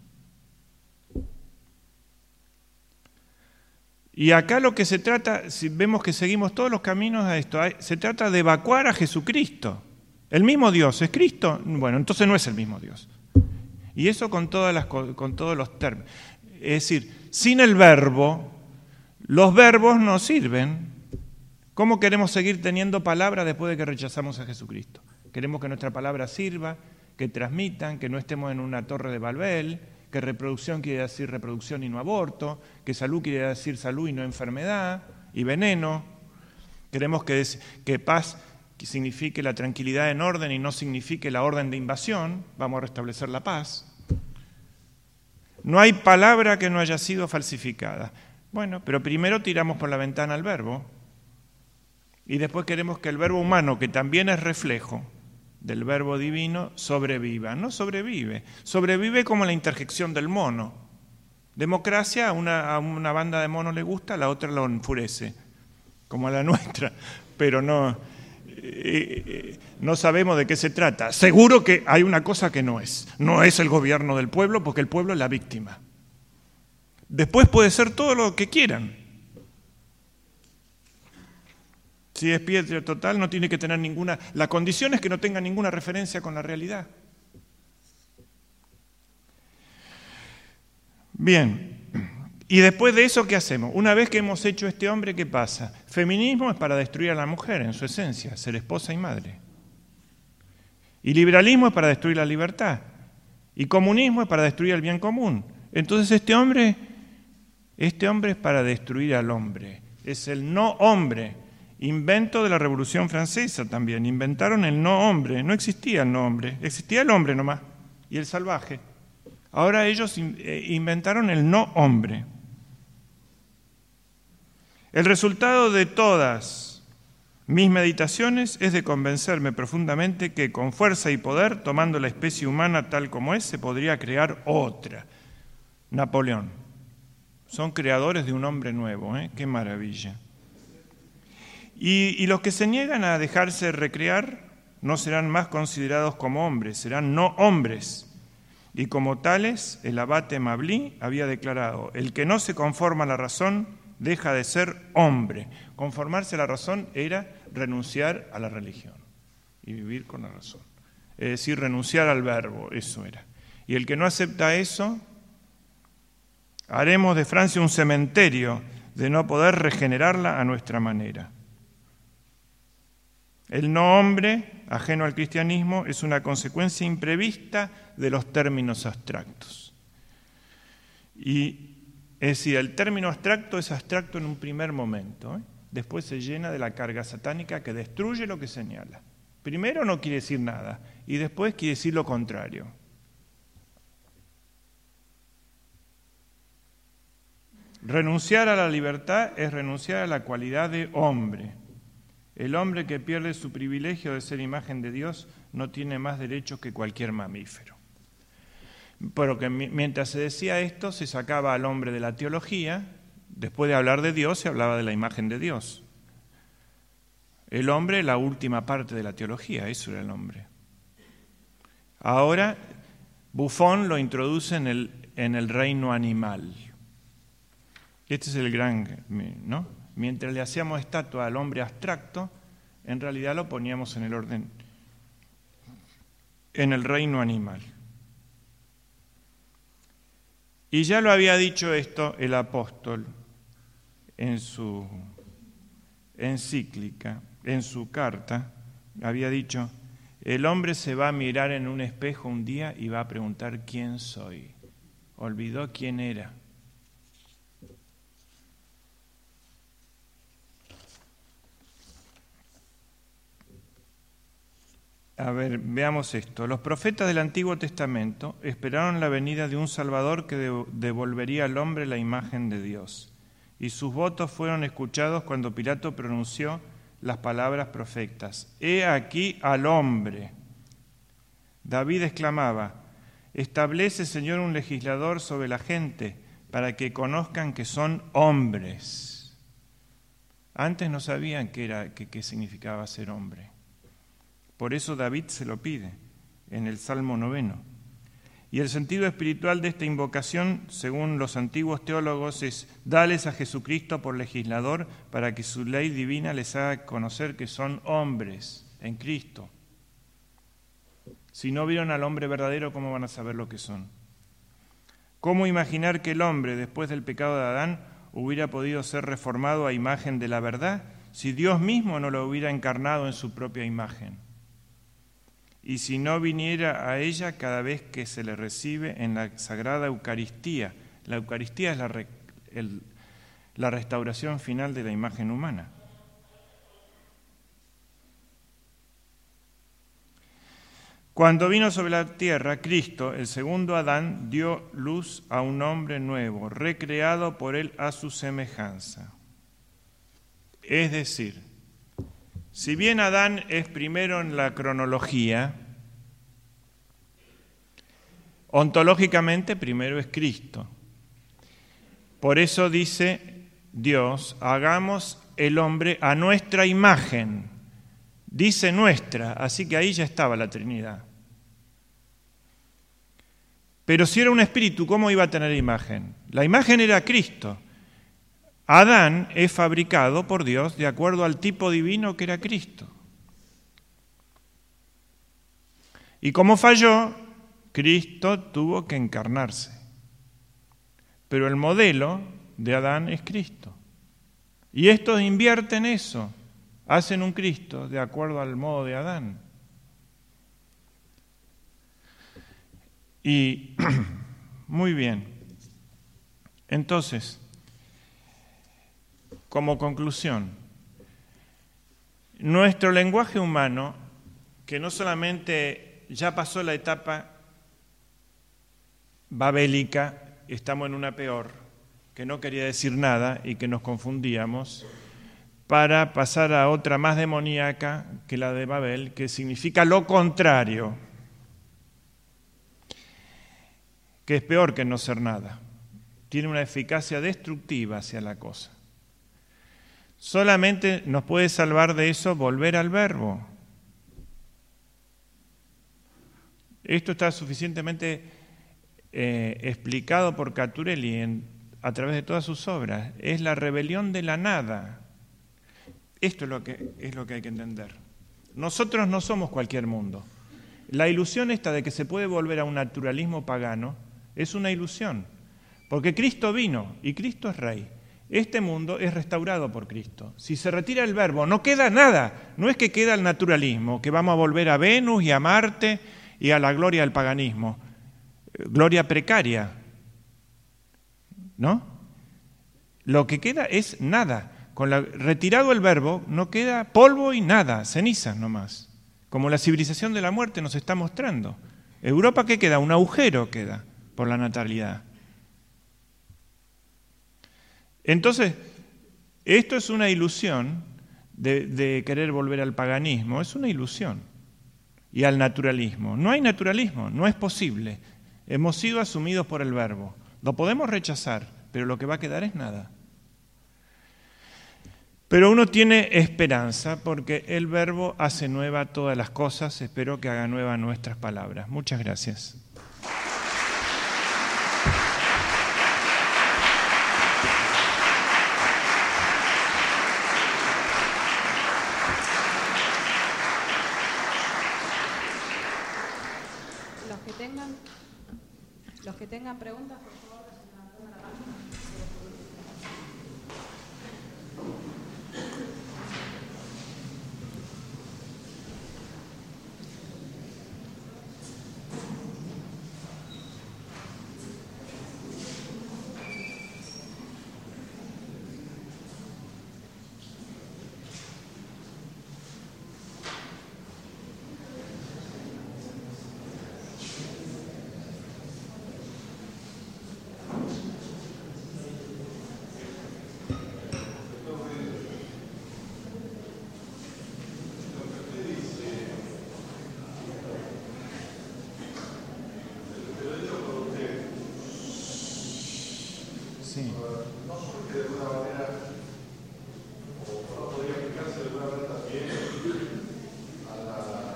Y acá lo que se trata, si vemos que seguimos todos los caminos a esto, se trata de evacuar a Jesucristo. ¿El mismo Dios es Cristo? Bueno, entonces no es el mismo Dios. Y eso con todos los términos. Es decir, sin el verbo, los verbos no sirven. ¿Cómo queremos seguir teniendo palabra después de que rechazamos a Jesucristo? Queremos que nuestra palabra sirva, que transmitan, que no estemos en una torre de Babel, que reproducción quiere decir reproducción y no aborto, que salud quiere decir salud y no enfermedad y veneno. Queremos que paz signifique la tranquilidad en orden y no signifique la orden de invasión. Vamos a restablecer la paz. No hay palabra que no haya sido falsificada. Bueno, pero primero tiramos por la ventana al verbo y después queremos que el verbo humano, que también es reflejo del verbo divino, sobreviva. No sobrevive. Sobrevive como la interjección del mono. Democracia a una banda de monos le gusta, a la otra lo enfurece, como a la nuestra. Pero no sabemos de qué se trata. Seguro que hay una cosa que no es. No es el gobierno del pueblo, porque el pueblo es la víctima. Después puede ser todo lo que quieran. Si es piedra total, no tiene que tener ninguna... La condición es que no tenga ninguna referencia con la realidad. Bien. Y después de eso, ¿qué hacemos? Una vez que hemos hecho este hombre, ¿qué pasa? Feminismo es para destruir a la mujer en su esencia, ser esposa y madre. Y liberalismo es para destruir la libertad. Y comunismo es para destruir el bien común. Entonces este hombre es para destruir al hombre. Es el no hombre. Invento de la Revolución Francesa también. Inventaron el no hombre. No existía el no hombre. Existía el hombre nomás. Y el salvaje. Ahora ellos inventaron el no hombre. El resultado de todas mis meditaciones es de convencerme profundamente que con fuerza y poder, tomando la especie humana tal como es, se podría crear otra. Napoleón. Son creadores de un hombre nuevo, ¿eh? ¡Qué maravilla! Y los que se niegan a dejarse recrear no serán más considerados como hombres, serán no hombres. Y como tales, el abate Mably había declarado: el que no se conforma a la razón deja de ser hombre. Conformarse a la razón era renunciar a la religión y vivir con la razón. Es decir, renunciar al verbo, eso era. Y el que no acepta eso, haremos de Francia un cementerio de no poder regenerarla a nuestra manera. El no hombre, ajeno al cristianismo, es una consecuencia imprevista de los términos abstractos. Y es decir, el término abstracto es abstracto en un primer momento, ¿eh? Después se llena de la carga satánica que destruye lo que señala. Primero no quiere decir nada y después quiere decir lo contrario. Renunciar a la libertad es renunciar a la cualidad de hombre. El hombre que pierde su privilegio de ser imagen de Dios no tiene más derechos que cualquier mamífero. Pero que mientras se decía esto, se sacaba al hombre de la teología, después de hablar de Dios, se hablaba de la imagen de Dios. El hombre, la última parte de la teología, eso era el hombre. Ahora, Buffon lo introduce en el reino animal. Este es el gran, ¿no? Mientras le hacíamos estatua al hombre abstracto, en realidad lo poníamos en el orden, en el reino animal. Y ya lo había dicho esto el apóstol en su encíclica, en su carta, había dicho: el hombre se va a mirar en un espejo un día y va a preguntar quién soy. Olvidó quién era. A ver, veamos esto. Los profetas del Antiguo Testamento esperaron la venida de un Salvador que devolvería al hombre la imagen de Dios. Y sus votos fueron escuchados cuando Pilato pronunció las palabras profetas: «He aquí al hombre». David exclamaba: «Establece, Señor, un legislador sobre la gente para que conozcan que son hombres». Antes no sabían qué significaba ser hombre. Por eso David se lo pide en el Salmo 9. Y el sentido espiritual de esta invocación, según los antiguos teólogos, es: dales a Jesucristo por legislador para que su ley divina les haga conocer que son hombres en Cristo. Si no vieron al hombre verdadero, ¿cómo van a saber lo que son? ¿Cómo imaginar que el hombre, después del pecado de Adán, hubiera podido ser reformado a imagen de la verdad si Dios mismo no lo hubiera encarnado en su propia imagen? Y si no viniera a ella cada vez que se le recibe en la Sagrada Eucaristía. La Eucaristía es la restauración final de la imagen humana. Cuando vino sobre la tierra, Cristo, el segundo Adán, dio luz a un hombre nuevo, recreado por él a su semejanza. Es decir, si bien Adán es primero en la cronología, ontológicamente primero es Cristo. Por eso dice Dios, hagamos el hombre a nuestra imagen. Dice nuestra, así que ahí ya estaba la Trinidad. Pero si era un espíritu, ¿cómo iba a tener imagen? La imagen era Cristo. Adán es fabricado por Dios de acuerdo al tipo divino que era Cristo. Y como falló, Cristo tuvo que encarnarse. Pero el modelo de Adán es Cristo. Y estos invierten eso. Hacen un Cristo de acuerdo al modo de Adán. Y muy bien. Entonces, como conclusión, nuestro lenguaje humano, que no solamente ya pasó la etapa babélica, estamos en una peor, que no quería decir nada y que nos confundíamos, para pasar a otra más demoníaca que la de Babel, que significa lo contrario, que es peor que no ser nada. Tiene una eficacia destructiva hacia la cosa. Solamente nos puede salvar de eso volver al verbo. Esto está suficientemente explicado por Caturelli a través de todas sus obras. Es la rebelión de la nada. Esto es lo que hay que entender. Nosotros no somos cualquier mundo. La ilusión esta de que se puede volver a un naturalismo pagano es una ilusión, porque Cristo vino y Cristo es Rey. Este mundo es restaurado por Cristo. Si se retira el verbo, no queda nada. No es que queda el naturalismo, que vamos a volver a Venus y a Marte y a la gloria del paganismo. Gloria precaria, ¿no? Lo que queda es nada. Retirado el verbo, no queda polvo y nada, cenizas nomás. Como la civilización de la muerte nos está mostrando. Europa, ¿qué queda? Un agujero queda por la natalidad. Entonces, esto es una ilusión de querer volver al paganismo, es una ilusión. Y al naturalismo. No hay naturalismo, no es posible. Hemos sido asumidos por el verbo. Lo podemos rechazar, pero lo que va a quedar es nada. Pero uno tiene esperanza porque el verbo hace nueva todas las cosas. Espero que haga nueva nuestras palabras. Muchas gracias. Los que tengan preguntas, por favor, levanten la mano. Sí. No solo que de alguna manera, o no podría aplicarse de alguna manera también a la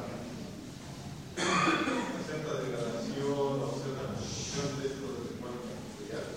cierta degradación o cierta posición de esto del lenguaje material.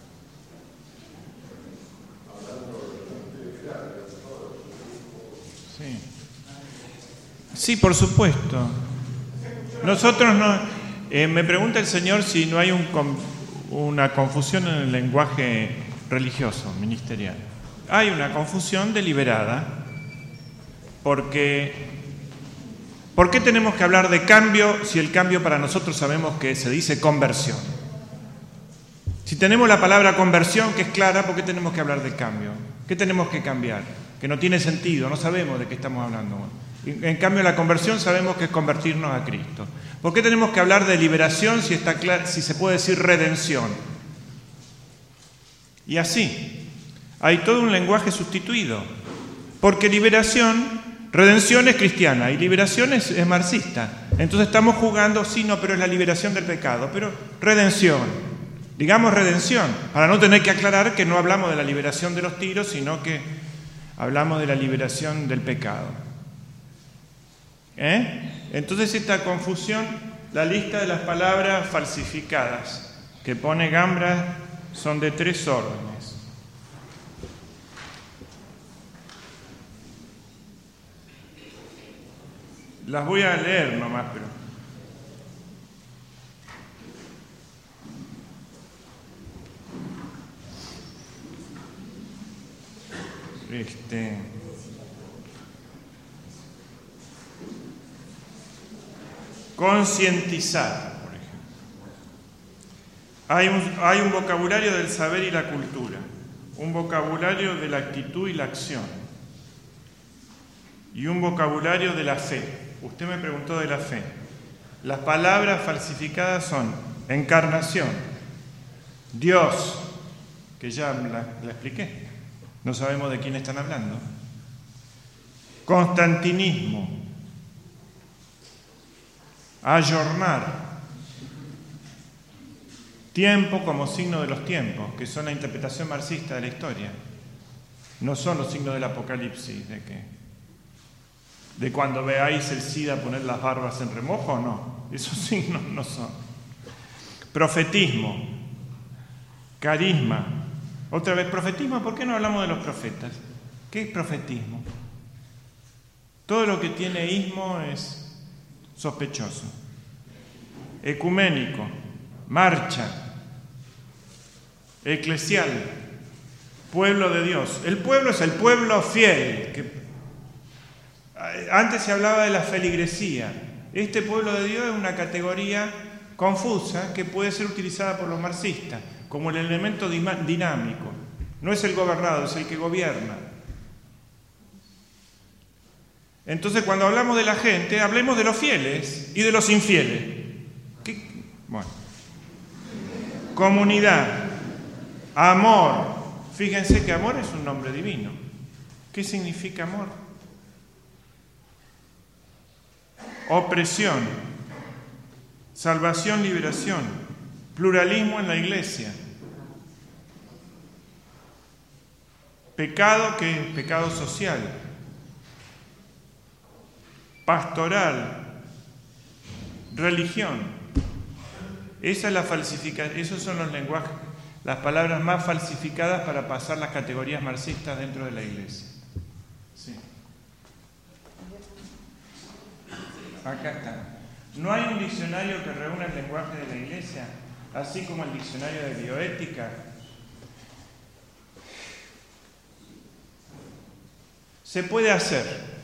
Hablando de crear, Sí. Sí, por supuesto. Nosotros no. Me pregunta el Señor si no hay una confusión en el lenguaje religioso, ministerial. Hay una confusión deliberada, porque ¿por qué tenemos que hablar de cambio si el cambio para nosotros sabemos que se dice conversión? Si tenemos la palabra conversión que es clara, ¿por qué tenemos que hablar de cambio? ¿Qué tenemos que cambiar? Que no tiene sentido, no sabemos de qué estamos hablando. En cambio, la conversión sabemos que es convertirnos a Cristo. ¿Por qué tenemos que hablar de liberación si se puede decir redención? Y así, hay todo un lenguaje sustituido. Porque redención es cristiana y liberación es marxista. Entonces estamos jugando, sí, no, pero es la liberación del pecado. Pero redención, digamos redención, para no tener que aclarar que no hablamos de la liberación de los tiros, sino que hablamos de la liberación del pecado. Entonces esta confusión, la lista de las palabras falsificadas que pone Gambra son de 3 órdenes. Las voy a leer nomás, pero... Concientizar, por ejemplo. Hay un vocabulario del saber y la cultura, un vocabulario de la actitud y la acción, y un vocabulario de la fe. Usted me preguntó de la fe. Las palabras falsificadas son encarnación, Dios, que ya la expliqué, no sabemos de quién están hablando, constantinismo, ayornar, tiempo como signo de los tiempos, que son la interpretación marxista de la historia, no son los signos del Apocalipsis, de cuando veáis el SIDA poner las barbas en remojo, no, esos signos no son. Profetismo, carisma. Otra vez, profetismo, ¿por qué no hablamos de los profetas? ¿Qué es profetismo? Todo lo que tiene ismo es sospechoso. Ecuménico, marcha, eclesial, pueblo de Dios. El pueblo es el pueblo fiel. Antes se hablaba de la feligresía. Este pueblo de Dios es una categoría confusa que puede ser utilizada por los marxistas como el elemento dinámico. No es el gobernado, es el que gobierna. Entonces, cuando hablamos de la gente, hablemos de los fieles y de los infieles. Bueno. Comunidad, amor. Fíjense que amor es un nombre divino. ¿Qué significa amor? Opresión, salvación, liberación, pluralismo en la iglesia. Pecado, que es pecado social. Pastoral, religión. Esa es la falsificación, esos son los lenguajes, las palabras más falsificadas para pasar las categorías marxistas dentro de la iglesia. Sí. Acá está. No hay un diccionario que reúna el lenguaje de la iglesia, así como el diccionario de bioética. Se puede hacer.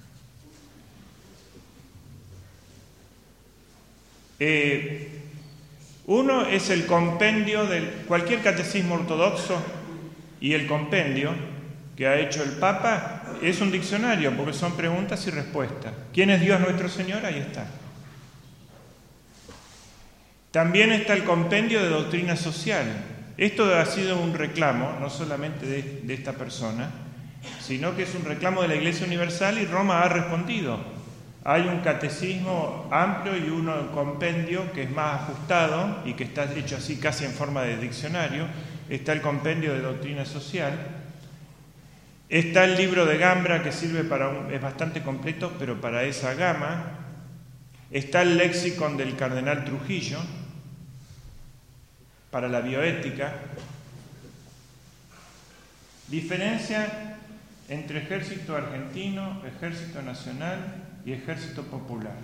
Uno es el compendio de cualquier catecismo ortodoxo, y el compendio que ha hecho el Papa es un diccionario porque son preguntas y respuestas. ¿Quién es Dios nuestro Señor? Ahí está. También está el compendio de doctrina social. Esto ha sido un reclamo, no solamente de esta persona, sino que es un reclamo de la Iglesia Universal, y Roma ha respondido. Hay un catecismo amplio y un compendio que es más ajustado y que está hecho así casi en forma de diccionario. Está el compendio de doctrina social. Está el libro de Gambra, que sirve es bastante completo, pero para esa gama. Está el léxicon del cardenal Trujillo, para la bioética. Diferencia entre ejército argentino, ejército nacional y ejército popular.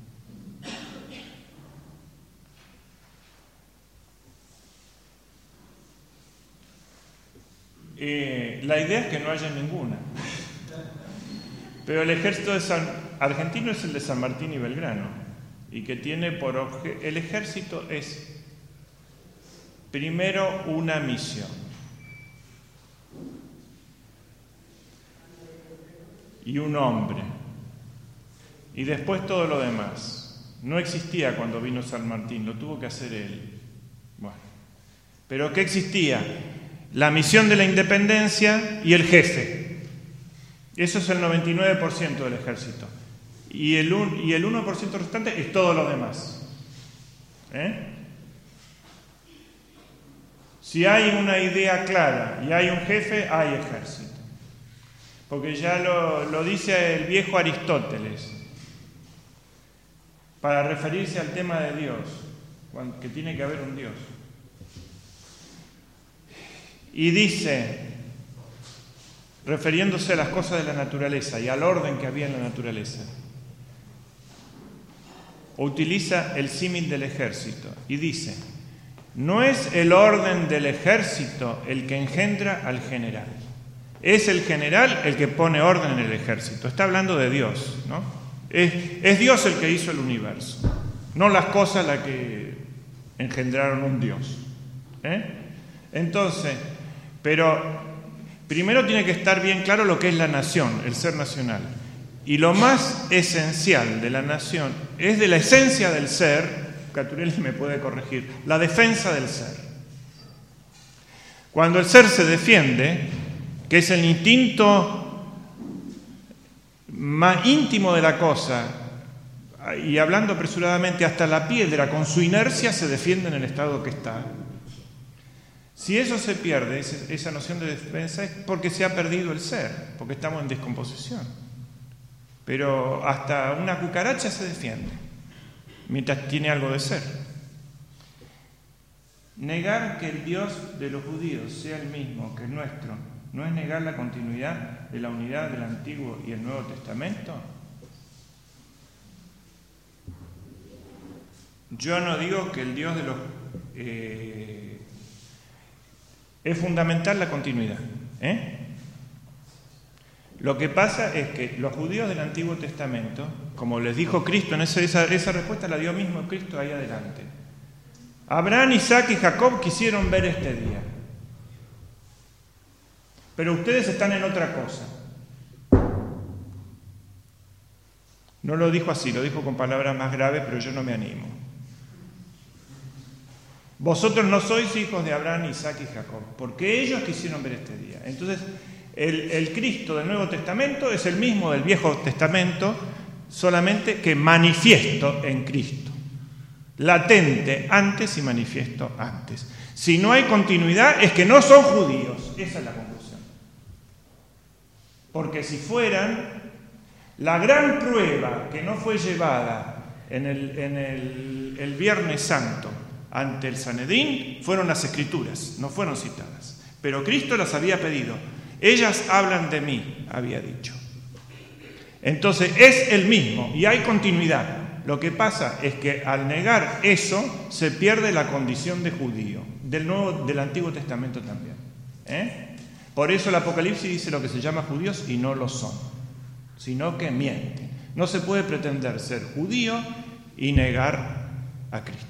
La idea es que no haya ninguna. Pero el ejército argentino es el de San Martín y Belgrano, y que tiene el ejército es primero una misión. Y un hombre. y después todo lo demás. No existía cuando vino San Martín, lo tuvo que hacer él. Bueno, pero ¿qué existía? La misión de la independencia y el jefe. Eso es el 99% del ejército. Y el 1% restante es todo lo demás. Si hay una idea clara y hay un jefe, hay ejército. Porque ya lo dice el viejo Aristóteles, para referirse al tema de Dios, que tiene que haber un Dios. Y dice, refiriéndose a las cosas de la naturaleza y al orden que había en la naturaleza, utiliza el símil del ejército y dice: no es el orden del ejército el que engendra al general, es el general el que pone orden en el ejército. Está hablando de Dios, ¿no? Es Dios el que hizo el universo, no las cosas las que engendraron un Dios. Entonces, pero primero tiene que estar bien claro lo que es la nación, el ser nacional. Y lo más esencial de la nación es de la esencia del ser. Caturelli me puede corregir, la defensa del ser. Cuando el ser se defiende, que es el instinto más íntimo de la cosa, y hablando apresuradamente, hasta la piedra con su inercia se defiende en el estado que está. Si eso se pierde, esa noción de defensa, es porque se ha perdido el ser, porque estamos en descomposición. Pero hasta una cucaracha se defiende mientras tiene algo de ser. Negar que el Dios de los judíos sea el mismo que el nuestro, ¿no es negar la continuidad de la unidad del Antiguo y el Nuevo Testamento? Yo no digo que el Dios de los... es fundamental la continuidad. Lo que pasa es que los judíos del Antiguo Testamento, como les dijo Cristo, esa respuesta la dio mismo Cristo ahí adelante. Abraham, Isaac y Jacob quisieron ver este día, pero ustedes están en otra cosa. No lo dijo así, lo dijo con palabras más graves, pero yo no me animo. Vosotros no sois hijos de Abraham, Isaac y Jacob, porque ellos quisieron ver este día. Entonces, el Cristo del Nuevo Testamento es el mismo del Viejo Testamento, solamente que manifiesto en Cristo. Latente antes y manifiesto antes. Si no hay continuidad, es que no son judíos. Esa es la conclusión. Porque si fueran, la gran prueba que no fue llevada en el Viernes Santo ante el Sanedrín fueron las Escrituras, no fueron citadas. Pero Cristo las había pedido. Ellas hablan de mí, había dicho. Entonces es el mismo y hay continuidad. Lo que pasa es que al negar eso se pierde la condición de judío, del Antiguo Testamento también. Por eso el Apocalipsis dice lo que se llama judíos y no lo son, sino que mienten. No se puede pretender ser judío y negar a Cristo.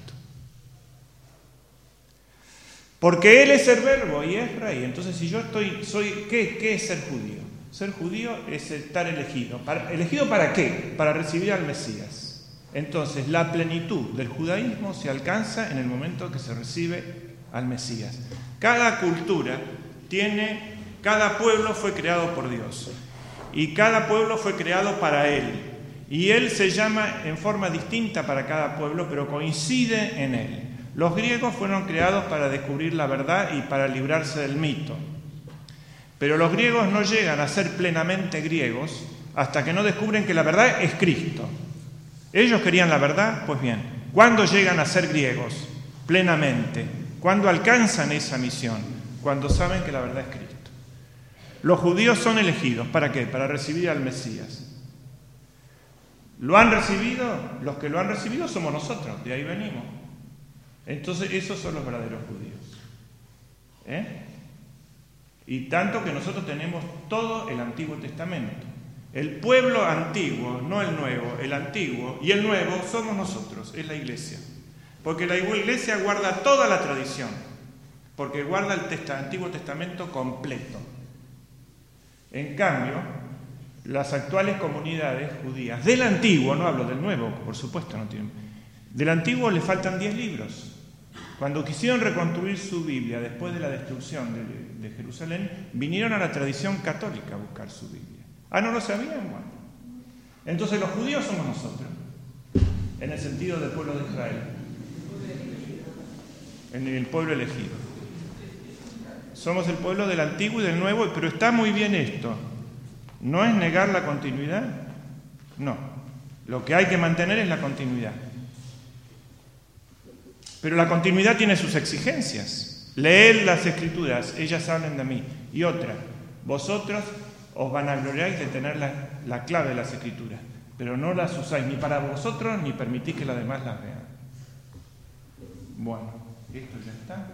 Porque Él es el Verbo y es Rey. Entonces, si yo ¿qué es ser judío? Ser judío es estar elegido. ¿Elegido para qué? Para recibir al Mesías. Entonces, la plenitud del judaísmo se alcanza en el momento que se recibe al Mesías. Cada cultura cada pueblo fue creado por Dios. Y cada pueblo fue creado para Él. Y Él se llama en forma distinta para cada pueblo, pero coincide en Él. Los griegos fueron creados para descubrir la verdad y para librarse del mito. Pero los griegos no llegan a ser plenamente griegos hasta que no descubren que la verdad es Cristo. Ellos querían la verdad, pues bien, ¿cuándo llegan a ser griegos plenamente? ¿Cuándo alcanzan esa misión? Cuando saben que la verdad es Cristo. Los judíos son elegidos, ¿para qué? Para recibir al Mesías. ¿Lo han recibido? Los que lo han recibido somos nosotros, de ahí venimos. Entonces esos son los verdaderos judíos. Y tanto que nosotros tenemos todo el Antiguo Testamento. El pueblo antiguo, no el nuevo, el antiguo y el nuevo somos nosotros, es la iglesia. Porque la iglesia guarda toda la tradición, porque guarda el Antiguo Testamento completo. En cambio, las actuales comunidades judías, del Antiguo, no hablo del Nuevo, por supuesto, no tienen, del Antiguo le faltan 10 libros. Cuando quisieron reconstruir su Biblia después de la destrucción de Jerusalén, vinieron a la tradición católica a buscar su Biblia. Ah, ¿no lo sabían? Bueno. Entonces los judíos somos nosotros, en el sentido del pueblo de Israel, en el pueblo elegido. Somos el pueblo del Antiguo y del Nuevo, pero está muy bien esto. ¿No es negar la continuidad? No. Lo que hay que mantener es la continuidad. Pero la continuidad tiene sus exigencias. Leed las Escrituras, ellas hablan de mí. Y otra, vosotros os vanagloriáis de tener la clave de las Escrituras, pero no las usáis ni para vosotros ni permitís que los demás las vean. Bueno, esto ya está.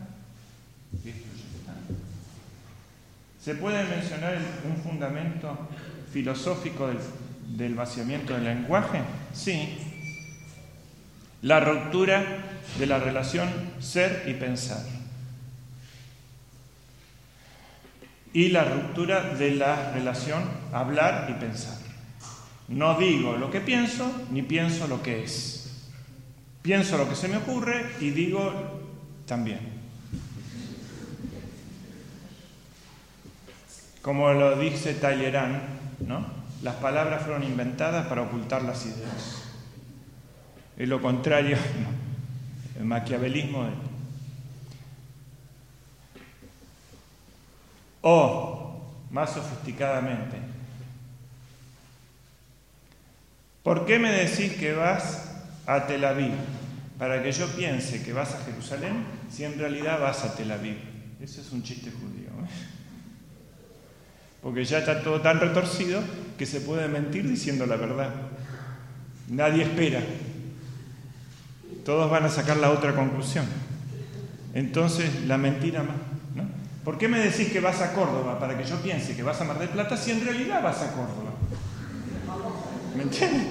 ¿Se puede mencionar un fundamento filosófico del vaciamiento del lenguaje? Sí. La ruptura de la relación ser y pensar. Y la ruptura de la relación hablar y pensar. No digo lo que pienso, ni pienso lo que es. Pienso lo que se me ocurre y digo también. Como lo dice Talleyrand, ¿no? Las palabras fueron inventadas para ocultar las ideas. Es lo contrario, ¿no? El maquiavelismo. O, más sofisticadamente, ¿por qué me decís que vas a Tel Aviv? Para que yo piense que vas a Jerusalén, si en realidad vas a Tel Aviv. Ese es un chiste judío, porque ya está todo tan retorcido que se puede mentir diciendo la verdad. Nadie espera. Todos van a sacar la otra conclusión. Entonces, la mentira más, ¿no? ¿Por qué me decís que vas a Córdoba? Para que yo piense que vas a Mar del Plata, si en realidad vas a Córdoba. ¿Me entiendes?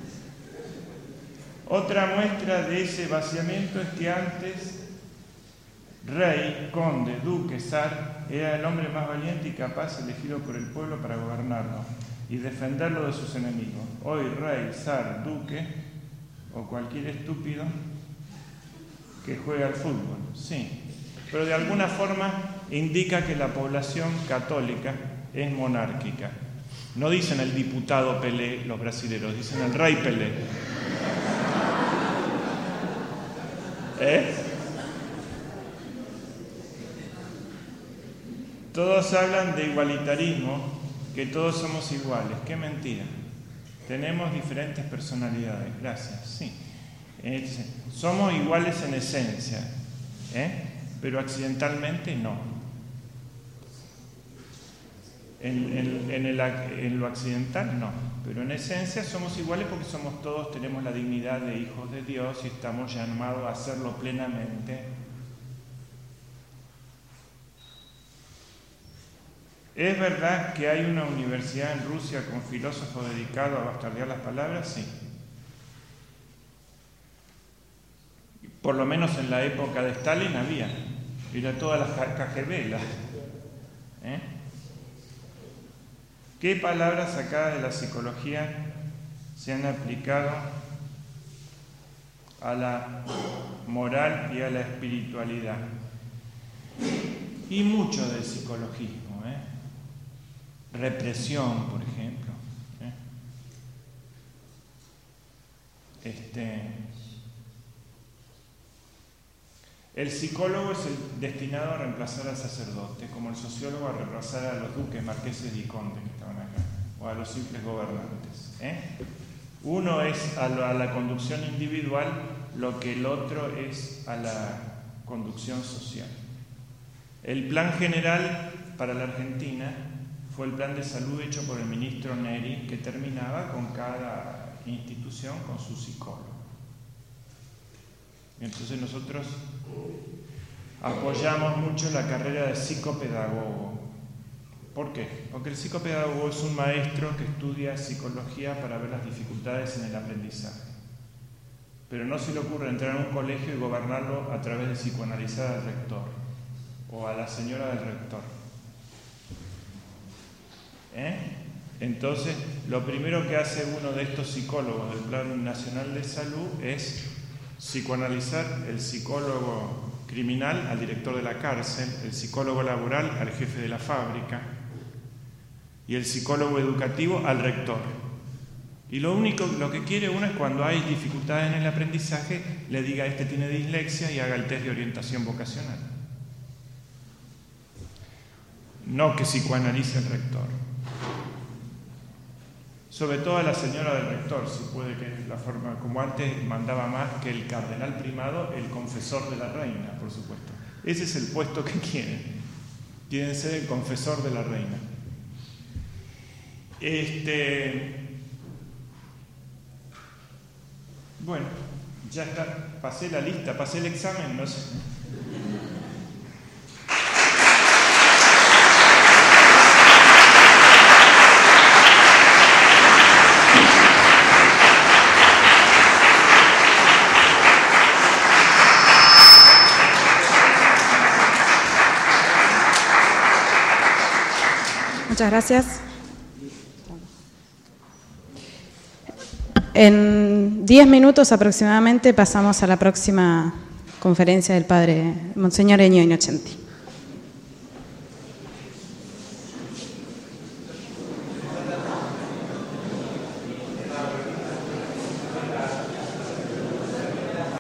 Otra muestra de ese vaciamiento es que antes rey, conde, duque, zar, era el hombre más valiente y capaz elegido por el pueblo para gobernarlo y defenderlo de sus enemigos. Hoy rey, zar, duque o cualquier estúpido que juega al fútbol, sí, pero de alguna forma indica que la población católica es monárquica. No dicen el diputado Pelé los brasileros, dicen el rey Pelé. Todos hablan de igualitarismo, que todos somos iguales. ¡Qué mentira! Tenemos diferentes personalidades. Gracias. Sí. Somos iguales en esencia, pero accidentalmente no. En lo accidental no, pero en esencia somos iguales porque todos tenemos la dignidad de hijos de Dios y estamos llamados a hacerlo plenamente. ¿Es verdad que hay una universidad en Rusia con filósofos dedicados a bastardear las palabras? Sí. Por lo menos en la época de Stalin había. Era todas las KGB. ¿Qué palabras sacadas de la psicología se han aplicado a la moral y a la espiritualidad? Y mucho del psicologismo. Represión, por ejemplo. El psicólogo es el destinado a reemplazar al sacerdote, como el sociólogo a reemplazar a los duques, marqueses y condes que estaban acá, o a los simples gobernantes. Uno es a la conducción individual lo que el otro es a la conducción social. El plan general para la Argentina fue el plan de salud hecho por el ministro Neri, que terminaba con cada institución con su psicólogo. Entonces nosotros apoyamos mucho la carrera de psicopedagogo. ¿Por qué? Porque el psicopedagogo es un maestro que estudia psicología para ver las dificultades en el aprendizaje. Pero no se le ocurre entrar a un colegio y gobernarlo a través de psicoanalizar al rector o a la señora del rector. Entonces, lo primero que hace uno de estos psicólogos del Plan Nacional de Salud es psicoanalizar el psicólogo criminal al director de la cárcel, el psicólogo laboral al jefe de la fábrica y el psicólogo educativo al rector. Y lo que quiere uno es cuando hay dificultades en el aprendizaje, le diga este tiene dislexia y haga el test de orientación vocacional. No que psicoanalice el rector. Sobre todo a la señora del rector, si puede, que es la forma, como antes mandaba más que el cardenal primado, el confesor de la reina, por supuesto. Ese es el puesto que quieren. Quieren ser el confesor de la reina. Bueno, ya está. Pasé la lista, pasé el examen, no sé. Muchas gracias. En 10 minutos aproximadamente pasamos a la próxima conferencia del padre Monseñor Eño Innocenti.